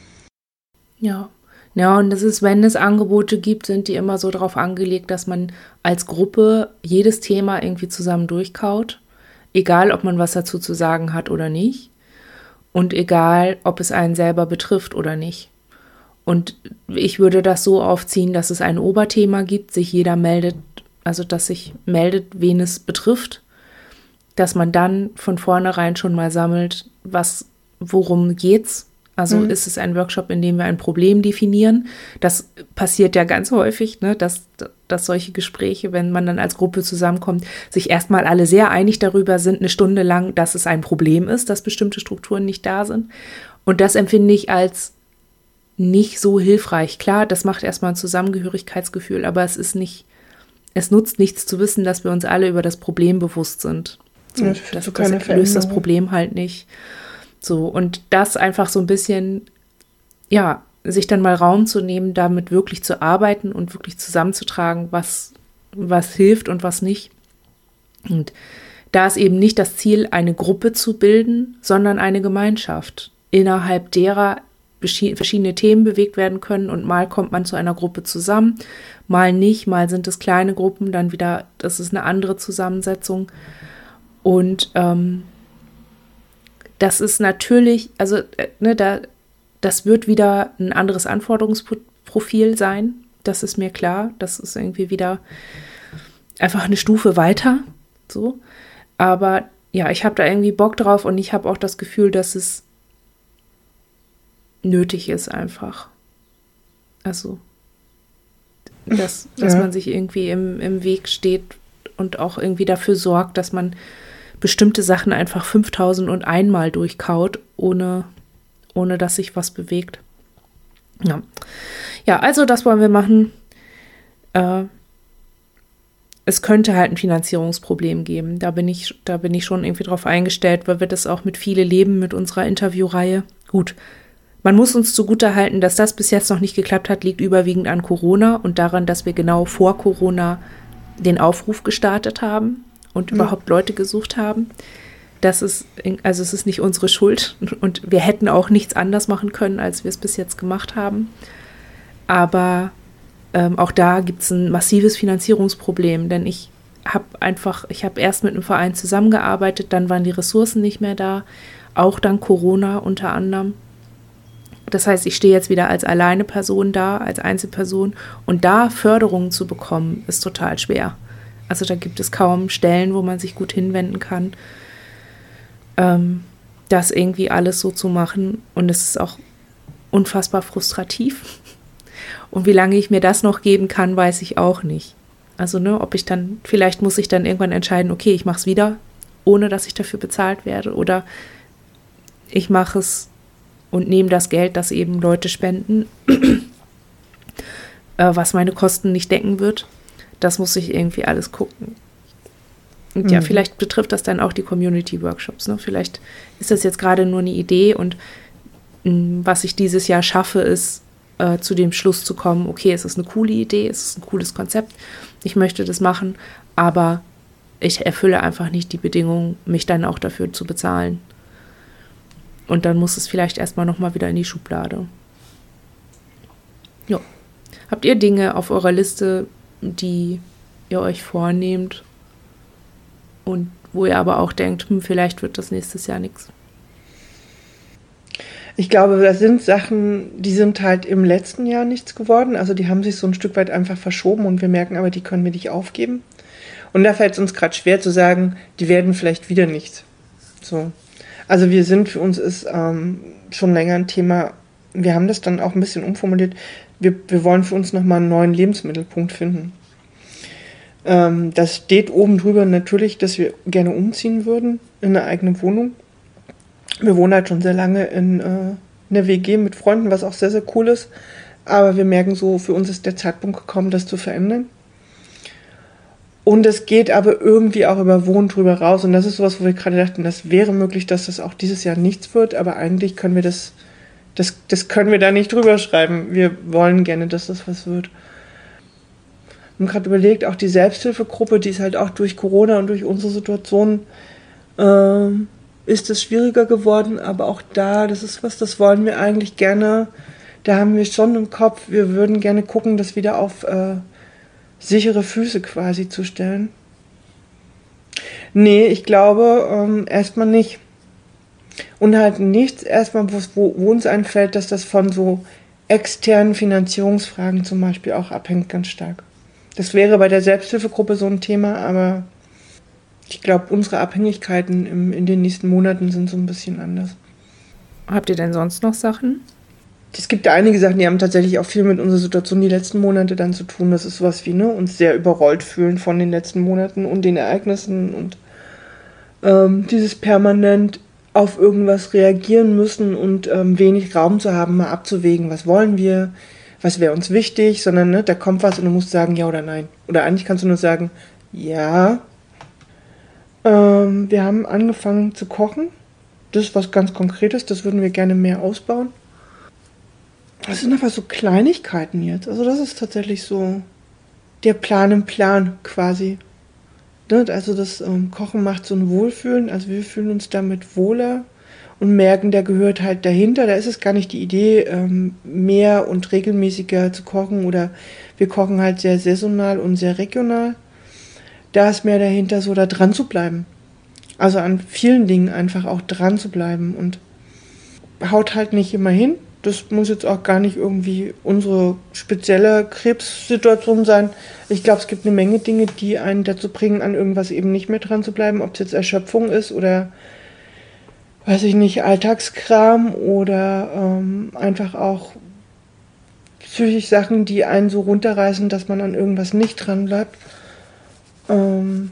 Ja, ja, und das ist, wenn es Angebote gibt, sind die immer so darauf angelegt, dass man als Gruppe jedes Thema irgendwie zusammen durchkaut, egal ob man was dazu zu sagen hat oder nicht und egal, ob es einen selber betrifft oder nicht. Und ich würde das so aufziehen, dass es ein Oberthema gibt, sich jeder meldet, also dass sich meldet, wen es betrifft, dass man dann von vornherein schon mal sammelt, was, worum geht's. Also mhm. ist es ein Workshop, in dem wir ein Problem definieren. Das passiert ja ganz häufig, ne, dass, dass solche Gespräche, wenn man dann als Gruppe zusammenkommt, sich erstmal alle sehr einig darüber sind, eine Stunde lang, dass es ein Problem ist, dass bestimmte Strukturen nicht da sind. Und das empfinde ich als nicht so hilfreich. Klar, das macht erstmal ein Zusammengehörigkeitsgefühl, aber es ist nicht, es nutzt nichts zu wissen, dass wir uns alle über das Problem bewusst sind. So, ja, das, das, das löst das Problem halt nicht. So, und das einfach so ein bisschen, ja, sich dann mal Raum zu nehmen, damit wirklich zu arbeiten und wirklich zusammenzutragen, was, was hilft und was nicht. Und da ist eben nicht das Ziel, eine Gruppe zu bilden, sondern eine Gemeinschaft, innerhalb derer verschiedene Themen bewegt werden können und mal kommt man zu einer Gruppe zusammen, mal nicht, mal sind es kleine Gruppen, dann wieder, das ist eine andere Zusammensetzung. Und ähm, das ist natürlich, also äh, ne, da, das wird wieder ein anderes Anforderungsprofil sein, das ist mir klar, das ist irgendwie wieder einfach eine Stufe weiter, so. Aber ja, ich habe da irgendwie Bock drauf und ich habe auch das Gefühl, dass es nötig ist einfach. Also, dass, dass ja. man sich irgendwie im, im Weg steht und auch irgendwie dafür sorgt, dass man bestimmte Sachen einfach fünftausend und einmal durchkaut, ohne, ohne dass sich was bewegt. Ja. Ja, also das wollen wir machen. Äh, es könnte halt ein Finanzierungsproblem geben. Da bin ich, da bin ich schon irgendwie drauf eingestellt, weil wir das auch mit Viele leben, mit unserer Interviewreihe. Gut, man muss uns zugutehalten, dass das bis jetzt noch nicht geklappt hat, liegt überwiegend an Corona und daran, dass wir genau vor Corona den Aufruf gestartet haben und mhm. überhaupt Leute gesucht haben. Das ist, also es ist nicht unsere Schuld und wir hätten auch nichts anders machen können, als wir es bis jetzt gemacht haben. Aber ähm, auch da gibt es ein massives Finanzierungsproblem, denn ich habe einfach, ich habe erst mit einem Verein zusammengearbeitet, dann waren die Ressourcen nicht mehr da, auch dank Corona unter anderem. Das heißt, ich stehe jetzt wieder als alleine Person da, als Einzelperson und da Förderungen zu bekommen, ist total schwer. Also da gibt es kaum Stellen, wo man sich gut hinwenden kann, ähm, das irgendwie alles so zu machen und es ist auch unfassbar frustrativ. Und wie lange ich mir das noch geben kann, weiß ich auch nicht. Also, ne, ob ich dann, vielleicht muss ich dann irgendwann entscheiden, okay, ich mache es wieder, ohne dass ich dafür bezahlt werde. Oder ich mache es und nehme das Geld, das eben Leute spenden, äh, was meine Kosten nicht decken wird. Das muss ich irgendwie alles gucken. Und mhm. ja, vielleicht betrifft das dann auch die Community-Workshops. Ne? Vielleicht ist das jetzt gerade nur eine Idee und mh, was ich dieses Jahr schaffe, ist, äh, zu dem Schluss zu kommen, okay, es ist eine coole Idee, es ist ein cooles Konzept, ich möchte das machen, aber ich erfülle einfach nicht die Bedingungen, mich dann auch dafür zu bezahlen. Und dann muss es vielleicht erstmal nochmal wieder in die Schublade. Ja. Habt ihr Dinge auf eurer Liste, die ihr euch vornehmt und wo ihr aber auch denkt, hm, vielleicht wird das nächstes Jahr nichts? Ich glaube, das sind Sachen, die sind halt im letzten Jahr nichts geworden. Also die haben sich so ein Stück weit einfach verschoben und wir merken aber, die können wir nicht aufgeben. Und da fällt es uns gerade schwer zu sagen, die werden vielleicht wieder nichts. So. Also wir sind, für uns ist ähm, schon länger ein Thema, wir haben das dann auch ein bisschen umformuliert, wir, wir wollen für uns nochmal einen neuen Lebensmittelpunkt finden. Ähm, das steht oben drüber natürlich, dass wir gerne umziehen würden in eine eigene Wohnung. Wir wohnen halt schon sehr lange in äh, einer W G mit Freunden, was auch sehr, sehr cool ist. Aber wir merken so, für uns ist der Zeitpunkt gekommen, das zu verändern. Und es geht aber irgendwie auch über Wohnen drüber raus. Und das ist sowas, wo wir gerade dachten, das wäre möglich, dass das auch dieses Jahr nichts wird. Aber eigentlich können wir das, das, das können wir da nicht drüber schreiben. Wir wollen gerne, dass das was wird. Wir haben gerade überlegt, auch die Selbsthilfegruppe, die ist halt auch durch Corona und durch unsere Situation, ähm, ist es schwieriger geworden, aber auch da, das ist was, das wollen wir eigentlich gerne, da haben wir schon im Kopf, wir würden gerne gucken, das wieder auf äh, sichere Füße quasi zu stellen. Nee, ich glaube ähm, erstmal nicht. Und halt nichts erstmal, wo, wo uns einfällt, dass das von so externen Finanzierungsfragen zum Beispiel auch abhängt, ganz stark. Das wäre bei der Selbsthilfegruppe so ein Thema, aber ich glaube, unsere Abhängigkeiten im, in den nächsten Monaten sind so ein bisschen anders. Habt ihr denn sonst noch Sachen? Es gibt ja einige Sachen, die haben tatsächlich auch viel mit unserer Situation die letzten Monate dann zu tun. Das ist sowas wie, ne, uns sehr überrollt fühlen von den letzten Monaten und den Ereignissen und ähm, dieses permanent auf irgendwas reagieren müssen und ähm, wenig Raum zu haben, mal abzuwägen, was wollen wir, was wäre uns wichtig, sondern ne, da kommt was und du musst sagen ja oder nein. Oder eigentlich kannst du nur sagen, ja. Ähm, wir haben angefangen zu kochen. Das ist was ganz Konkretes, das würden wir gerne mehr ausbauen. Das sind einfach so Kleinigkeiten jetzt. Also das ist tatsächlich so der Plan im Plan quasi. Ne? Also das ähm, Kochen macht so ein Wohlfühlen. Also wir fühlen uns damit wohler und merken, da gehört halt dahinter. Da ist es gar nicht die Idee, ähm, mehr und regelmäßiger zu kochen. Oder wir kochen halt sehr saisonal und sehr regional. Da ist mehr dahinter, so da dran zu bleiben. Also an vielen Dingen einfach auch dran zu bleiben und haut halt nicht immer hin. Das muss jetzt auch gar nicht irgendwie unsere spezielle Krebssituation sein. Ich glaube, es gibt eine Menge Dinge, die einen dazu bringen, an irgendwas eben nicht mehr dran zu bleiben. Ob es jetzt Erschöpfung ist oder, weiß ich nicht, Alltagskram oder ähm, einfach auch psychisch Sachen, die einen so runterreißen, dass man an irgendwas nicht dran bleibt. Ähm,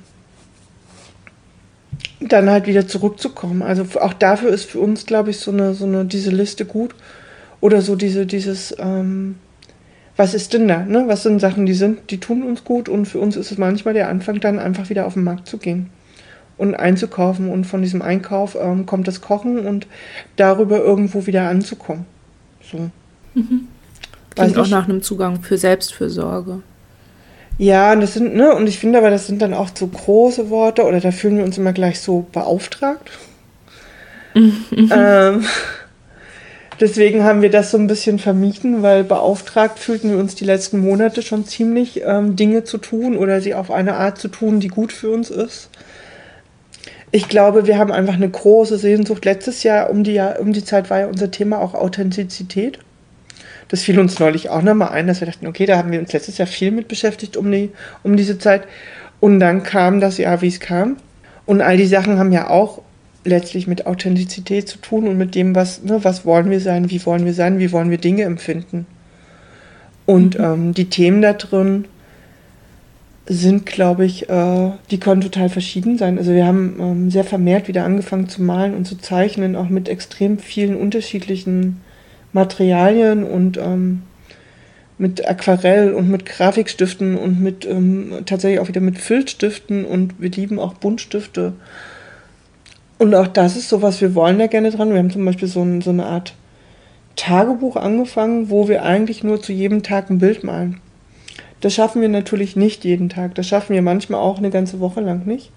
dann halt wieder zurückzukommen. Also auch dafür ist für uns, glaube ich, so eine, so eine, diese Liste gut. Oder so diese, dieses, ähm, was ist denn da, ne? Was sind Sachen, die sind, die tun uns gut und für uns ist es manchmal der Anfang, dann einfach wieder auf den Markt zu gehen und einzukaufen und von diesem Einkauf ähm, kommt das Kochen und darüber irgendwo wieder anzukommen. So. Mhm. Klingt auch nach einem Zugang für Selbstfürsorge. Ja, und das sind, ne, und ich finde aber, das sind dann auch so große Worte oder da fühlen wir uns immer gleich so beauftragt. Mhm. Ähm, deswegen haben wir das so ein bisschen vermieden, weil beauftragt fühlten wir uns die letzten Monate schon ziemlich, ähm, Dinge zu tun oder sie auf eine Art zu tun, die gut für uns ist. Ich glaube, wir haben einfach eine große Sehnsucht. Letztes Jahr, um die, um die Zeit war ja unser Thema auch Authentizität. Das fiel uns neulich auch nochmal ein, dass wir dachten, okay, da haben wir uns letztes Jahr viel mit beschäftigt um, die, um diese Zeit. Und dann kam das Jahr, wie es kam. Und all die Sachen haben ja auch letztlich mit Authentizität zu tun und mit dem, was, ne, was wollen wir sein, wie wollen wir sein, wie wollen wir Dinge empfinden. Und mhm. ähm, die Themen da drin sind, glaube ich, äh, die können total verschieden sein. Also wir haben ähm, sehr vermehrt wieder angefangen zu malen und zu zeichnen, auch mit extrem vielen unterschiedlichen Materialien und ähm, mit Aquarell und mit Grafikstiften und mit ähm, tatsächlich auch wieder mit Filzstiften, und wir lieben auch Buntstifte. Und auch das ist so, was wir wollen da gerne dran. Wir haben zum Beispiel so, ein, so eine Art Tagebuch angefangen, wo wir eigentlich nur zu jedem Tag ein Bild malen. Das schaffen wir natürlich nicht jeden Tag. Das schaffen wir manchmal auch eine ganze Woche lang nicht.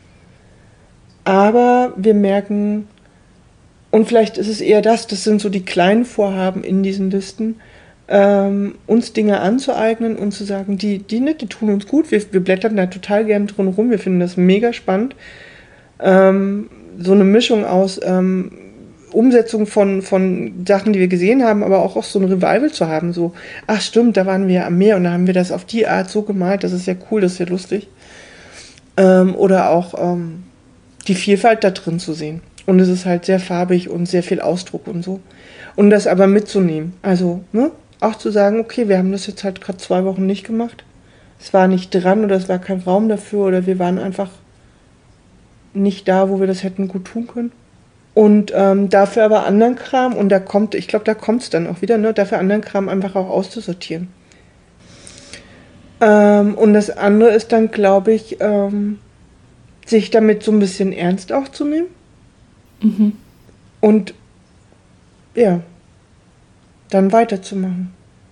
Aber wir merken, und vielleicht ist es eher das, das sind so die kleinen Vorhaben in diesen Listen, ähm, uns Dinge anzueignen und zu sagen, die, die, ne, die tun uns gut. Wir, wir blättern da total gern drin rum. Wir finden das mega spannend. Ähm, so eine Mischung aus ähm, Umsetzung von, von Sachen, die wir gesehen haben, aber auch, auch so ein Revival zu haben. So, ach stimmt, da waren wir ja am Meer und da haben wir das auf die Art so gemalt, das ist ja cool, das ist ja lustig. Ähm, oder auch ähm, die Vielfalt da drin zu sehen. Und es ist halt sehr farbig und sehr viel Ausdruck und so. Und das aber mitzunehmen. Also, ne, auch zu sagen, okay, wir haben das jetzt halt gerade zwei Wochen nicht gemacht. Es war nicht dran oder es war kein Raum dafür oder wir waren einfach nicht da, wo wir das hätten gut tun können. Und ähm, dafür aber anderen Kram, und da kommt, ich glaube, da kommt es dann auch wieder, ne, dafür anderen Kram einfach auch auszusortieren. Ähm, und das andere ist dann, glaube ich, ähm, sich damit so ein bisschen ernst auch zu nehmen. Mhm. Und ja, dann weiterzumachen.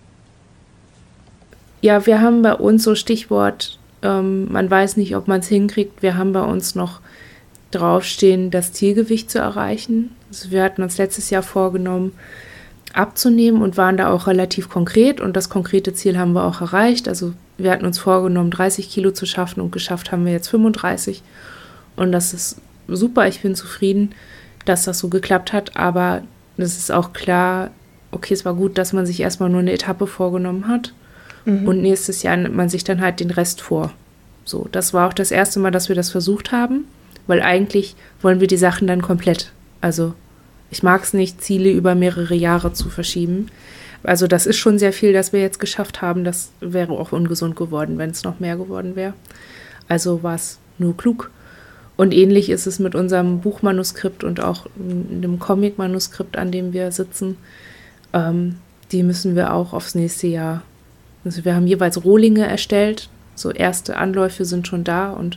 Ja, wir haben bei uns so Stichwort, ähm, man weiß nicht, ob man es hinkriegt, wir haben bei uns noch draufstehen, das Zielgewicht zu erreichen. Also wir hatten uns letztes Jahr vorgenommen, abzunehmen und waren da auch relativ konkret, und das konkrete Ziel haben wir auch erreicht. Also wir hatten uns vorgenommen, dreißig Kilo zu schaffen, und geschafft haben wir jetzt fünfunddreißig, und das ist super, ich bin zufrieden, dass das so geklappt hat, aber es ist auch klar, okay, es war gut, dass man sich erstmal nur eine Etappe vorgenommen hat, mhm. und nächstes Jahr nimmt man sich dann halt den Rest vor. So, das war auch das erste Mal, dass wir das versucht haben, weil eigentlich wollen wir die Sachen dann komplett. Also ich mag es nicht, Ziele über mehrere Jahre zu verschieben. Also das ist schon sehr viel, das wir jetzt geschafft haben. Das wäre auch ungesund geworden, wenn es noch mehr geworden wäre. Also war es nur klug. Und ähnlich ist es mit unserem Buchmanuskript und auch einem Comic-Manuskript, an dem wir sitzen. Ähm, die müssen wir auch aufs nächste Jahr. Also wir haben jeweils Rohlinge erstellt. So erste Anläufe sind schon da, und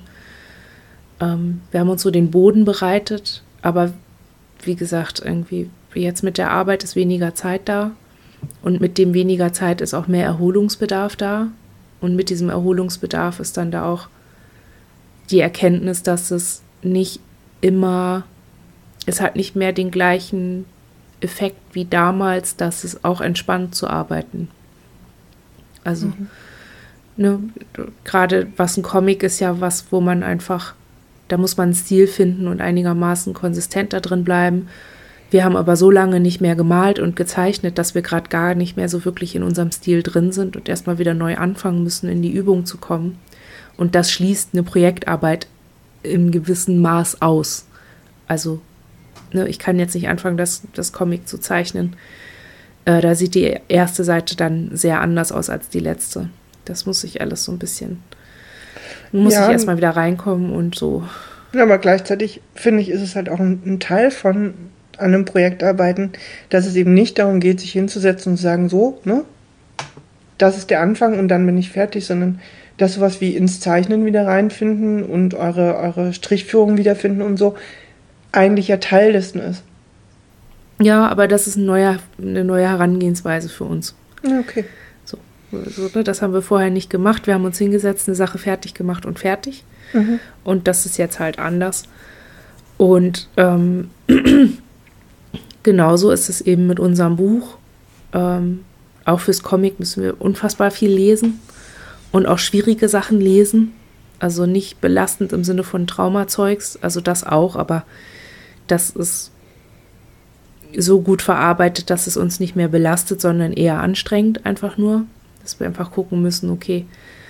ähm, wir haben uns so den Boden bereitet. Aber wie gesagt, irgendwie jetzt mit der Arbeit ist weniger Zeit da. Und mit dem weniger Zeit ist auch mehr Erholungsbedarf da. Und mit diesem Erholungsbedarf ist dann da auch die Erkenntnis, dass es nicht immer, es hat nicht mehr den gleichen Effekt wie damals, dass es auch entspannt zu arbeiten. Also, mhm. ne, gerade was ein Comic ist ja was, wo man einfach, da muss man einen Stil finden und einigermaßen konsistent da drin bleiben. Wir haben aber so lange nicht mehr gemalt und gezeichnet, dass wir gerade gar nicht mehr so wirklich in unserem Stil drin sind und erstmal wieder neu anfangen müssen, in die Übung zu kommen. Und das schließt eine Projektarbeit im gewissen Maß aus. Also, ne, ich kann jetzt nicht anfangen, das, das Comic zu zeichnen. Äh, da sieht die erste Seite dann sehr anders aus als die letzte. Das muss ich alles so ein bisschen, muss ja, ich erstmal wieder reinkommen und so. Ja, aber gleichzeitig, finde ich, ist es halt auch ein, ein Teil von an einem Projektarbeiten, dass es eben nicht darum geht, sich hinzusetzen und zu sagen, so, ne, das ist der Anfang und dann bin ich fertig, sondern dass sowas wie ins Zeichnen wieder reinfinden und eure, eure Strichführung wiederfinden und so eigentlich ja Teil dessen ist. Ja, aber das ist ein neuer, eine neue Herangehensweise für uns. Ja, okay. So, so, das haben wir vorher nicht gemacht. Wir haben uns hingesetzt, eine Sache fertig gemacht und fertig. Mhm. Und das ist jetzt halt anders. Und ähm, genauso ist es eben mit unserem Buch. Ähm, auch fürs Comic müssen wir unfassbar viel lesen. Und auch schwierige Sachen lesen, also nicht belastend im Sinne von Traumazeugs, also das auch, aber das ist so gut verarbeitet, dass es uns nicht mehr belastet, sondern eher anstrengend einfach nur, dass wir einfach gucken müssen, okay,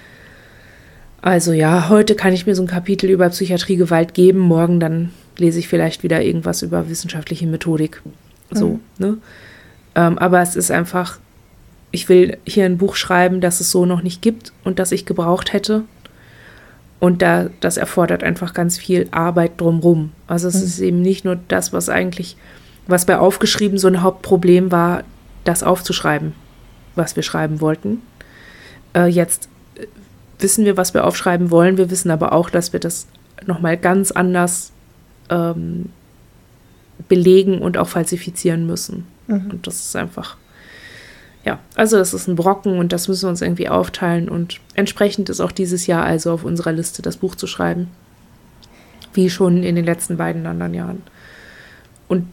also ja, heute kann ich mir so ein Kapitel über Psychiatrie, Gewalt geben, morgen dann lese ich vielleicht wieder irgendwas über wissenschaftliche Methodik, so, mhm. ne, ähm, aber es ist einfach, ich will hier ein Buch schreiben, das es so noch nicht gibt und das ich gebraucht hätte. Und da, das erfordert einfach ganz viel Arbeit drumherum. Also es mhm. ist eben nicht nur das, was eigentlich, was bei Aufgeschrieben so ein Hauptproblem war, das aufzuschreiben, was wir schreiben wollten. Äh, jetzt wissen wir, was wir aufschreiben wollen. Wir wissen aber auch, dass wir das nochmal ganz anders ähm, belegen und auch falsifizieren müssen. Mhm. Und das ist einfach, ja, also das ist ein Brocken und das müssen wir uns irgendwie aufteilen. Und entsprechend ist auch dieses Jahr also auf unserer Liste, das Buch zu schreiben. Wie schon in den letzten beiden anderen Jahren. Und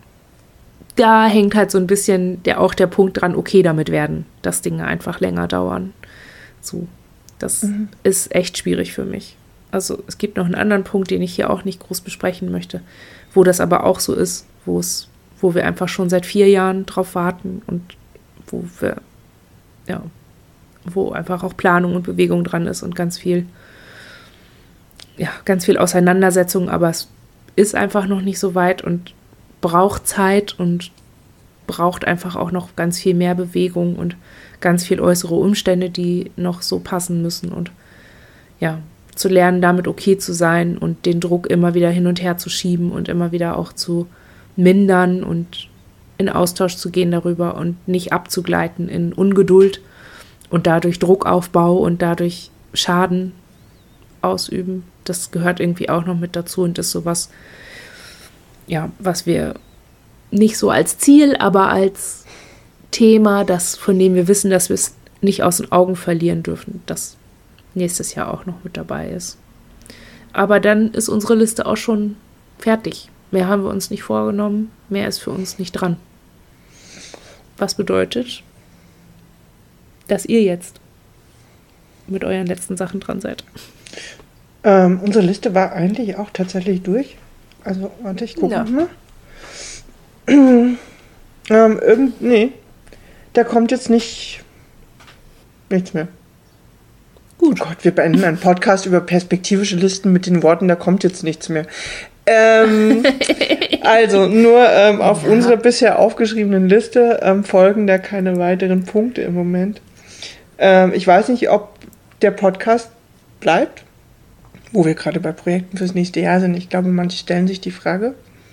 da hängt halt so ein bisschen der, auch der Punkt dran, okay damit werden, dass Dinge einfach länger dauern. So, das mhm. ist echt schwierig für mich. Also es gibt noch einen anderen Punkt, den ich hier auch nicht groß besprechen möchte, wo das aber auch so ist, wo es, wo wir einfach schon seit vier Jahren drauf warten und wo wir, ja, wo einfach auch Planung und Bewegung dran ist und ganz viel, ja, ganz viel Auseinandersetzung, aber es ist einfach noch nicht so weit und braucht Zeit und braucht einfach auch noch ganz viel mehr Bewegung und ganz viel äußere Umstände, die noch so passen müssen und ja, zu lernen, damit okay zu sein und den Druck immer wieder hin und her zu schieben und immer wieder auch zu mindern und in Austausch zu gehen darüber und nicht abzugleiten in Ungeduld und dadurch Druckaufbau und dadurch Schaden ausüben. Das gehört irgendwie auch noch mit dazu und ist sowas, ja, was wir nicht so als Ziel, aber als Thema, das, von dem wir wissen, dass wir es nicht aus den Augen verlieren dürfen, das nächstes Jahr auch noch mit dabei ist. Aber dann ist unsere Liste auch schon fertig. Mehr haben wir uns nicht vorgenommen, mehr ist für uns nicht dran. Was bedeutet, dass ihr jetzt mit euren letzten Sachen dran seid. Ähm, unsere Liste war eigentlich auch tatsächlich durch. Also, warte, ich gucke ja. mal. ähm, irgend, nee, da kommt jetzt nicht nichts mehr. Gut. Oh Gott, wir beenden einen Podcast über perspektivische Listen mit den Worten, da kommt jetzt nichts mehr. Ähm, also, nur ähm, auf ja. unserer bisher aufgeschriebenen Liste ähm, folgen da keine weiteren Punkte im Moment. Ähm, ich weiß nicht, ob der Podcast bleibt, wo wir gerade bei Projekten fürs nächste Jahr sind. Ich glaube, manche stellen sich die Frage.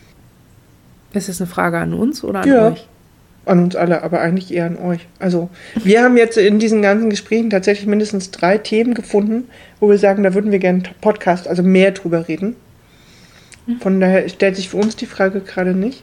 Ist das eine Frage an uns oder an ja, euch? An uns alle, aber eigentlich eher an euch. Also, wir haben jetzt in diesen ganzen Gesprächen tatsächlich mindestens drei Themen gefunden, wo wir sagen, da würden wir gerne einen Podcast, also mehr drüber reden. Von daher stellt sich für uns die Frage gerade nicht.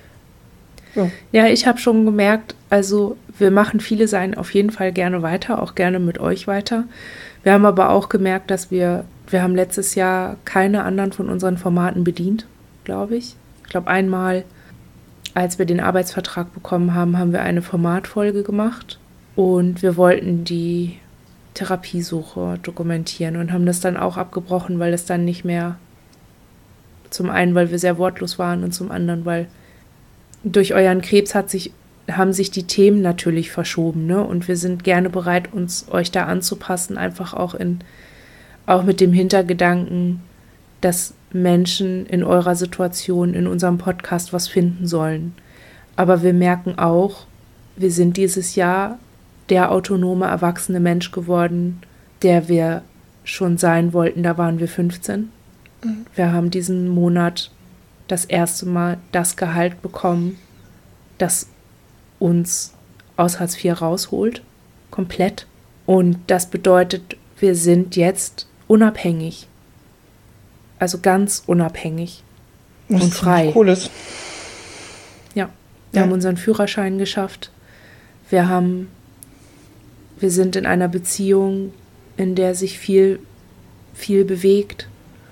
Ja, ja ich habe schon gemerkt, also wir machen viele Sachen auf jeden Fall gerne weiter, auch gerne mit euch weiter. Wir haben aber auch gemerkt, dass wir, wir haben letztes Jahr keine anderen von unseren Formaten bedient, glaube ich. Ich glaube einmal, als wir den Arbeitsvertrag bekommen haben, haben wir eine Formatfolge gemacht und wir wollten die Therapiesuche dokumentieren und haben das dann auch abgebrochen, weil es dann nicht mehr, zum einen, weil wir sehr wortlos waren und zum anderen, weil durch euren Krebs hat sich, haben sich die Themen natürlich verschoben, ne? Und wir sind gerne bereit, uns euch da anzupassen, einfach auch in, auch mit dem Hintergedanken, dass Menschen in eurer Situation, in unserem Podcast was finden sollen. Aber wir merken auch, wir sind dieses Jahr der autonome, erwachsene Mensch geworden, der wir schon sein wollten, da waren wir fünfzehn. Mhm. Wir haben diesen Monat das erste Mal das Gehalt bekommen, das uns aus Hartz vier rausholt, komplett. Und das bedeutet, wir sind jetzt unabhängig. Also ganz unabhängig was und frei. Cooles. Ja, wir ja. haben unseren Führerschein geschafft. Wir haben, wir sind in einer Beziehung, in der sich viel, viel bewegt.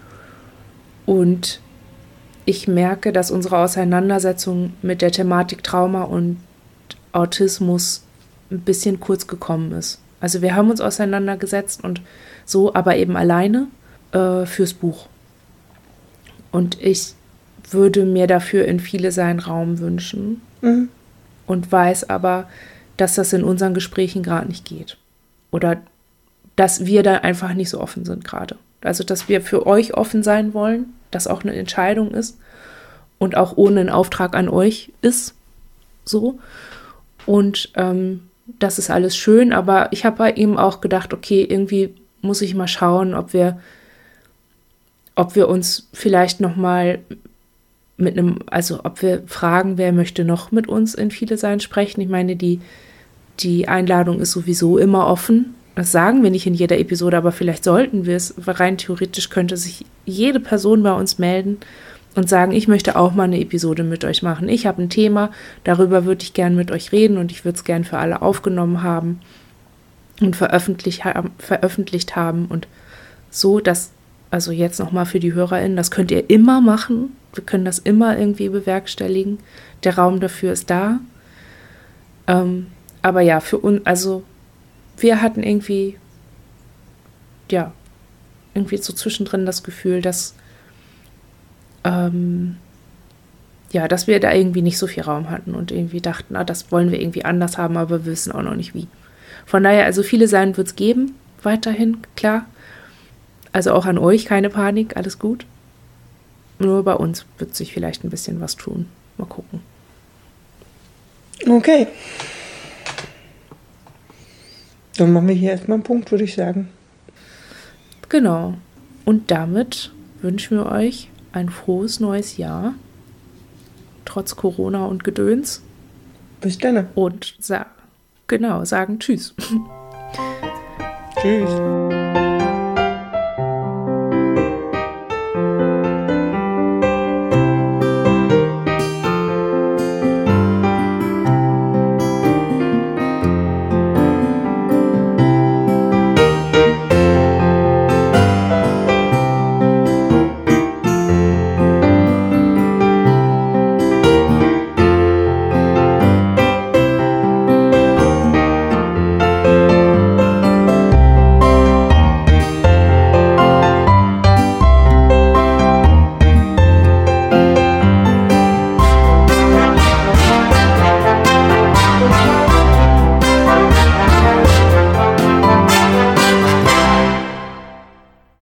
Und ich merke, dass unsere Auseinandersetzung mit der Thematik Trauma und Autismus ein bisschen kurz gekommen ist. Also wir haben uns auseinandergesetzt und so, aber eben alleine äh, fürs Buch. Und ich würde mir dafür in viele seinen Raum wünschen mhm. und weiß aber, dass das in unseren Gesprächen gerade nicht geht. Oder dass wir da einfach nicht so offen sind gerade. Also, dass wir für euch offen sein wollen, dass auch eine Entscheidung ist und auch ohne einen Auftrag an euch ist. So. Und ähm, das ist alles schön, aber ich habe bei ihm auch gedacht, okay, irgendwie muss ich mal schauen, ob wir, ob wir uns vielleicht noch mal mit einem, also ob wir fragen, wer möchte noch mit uns in Viele Sein sprechen. Ich meine, die, die Einladung ist sowieso immer offen. Das sagen wir nicht in jeder Episode, aber vielleicht sollten wir es. Rein theoretisch könnte sich jede Person bei uns melden und sagen, ich möchte auch mal eine Episode mit euch machen. Ich habe ein Thema, darüber würde ich gern mit euch reden und ich würde es gern für alle aufgenommen haben und veröffentlicht haben, veröffentlicht haben und so, dass, also jetzt nochmal für die HörerInnen, das könnt ihr immer machen. Wir können das immer irgendwie bewerkstelligen. Der Raum dafür ist da. Ähm, aber ja, für uns, also wir hatten irgendwie, ja, irgendwie so zwischendrin das Gefühl, dass, ähm, ja, dass wir da irgendwie nicht so viel Raum hatten und irgendwie dachten, ah, das wollen wir irgendwie anders haben, aber wir wissen auch noch nicht wie. Von daher, also Viele Sein wird es geben, weiterhin, klar. Also auch an euch, keine Panik, alles gut. Nur bei uns wird sich vielleicht ein bisschen was tun. Mal gucken. Okay. Dann machen wir hier erstmal einen Punkt, würde ich sagen. Genau. Und damit wünschen wir euch ein frohes neues Jahr. Trotz Corona und Gedöns. Bis dann. Und sa- genau, sagen Tschüss. Tschüss.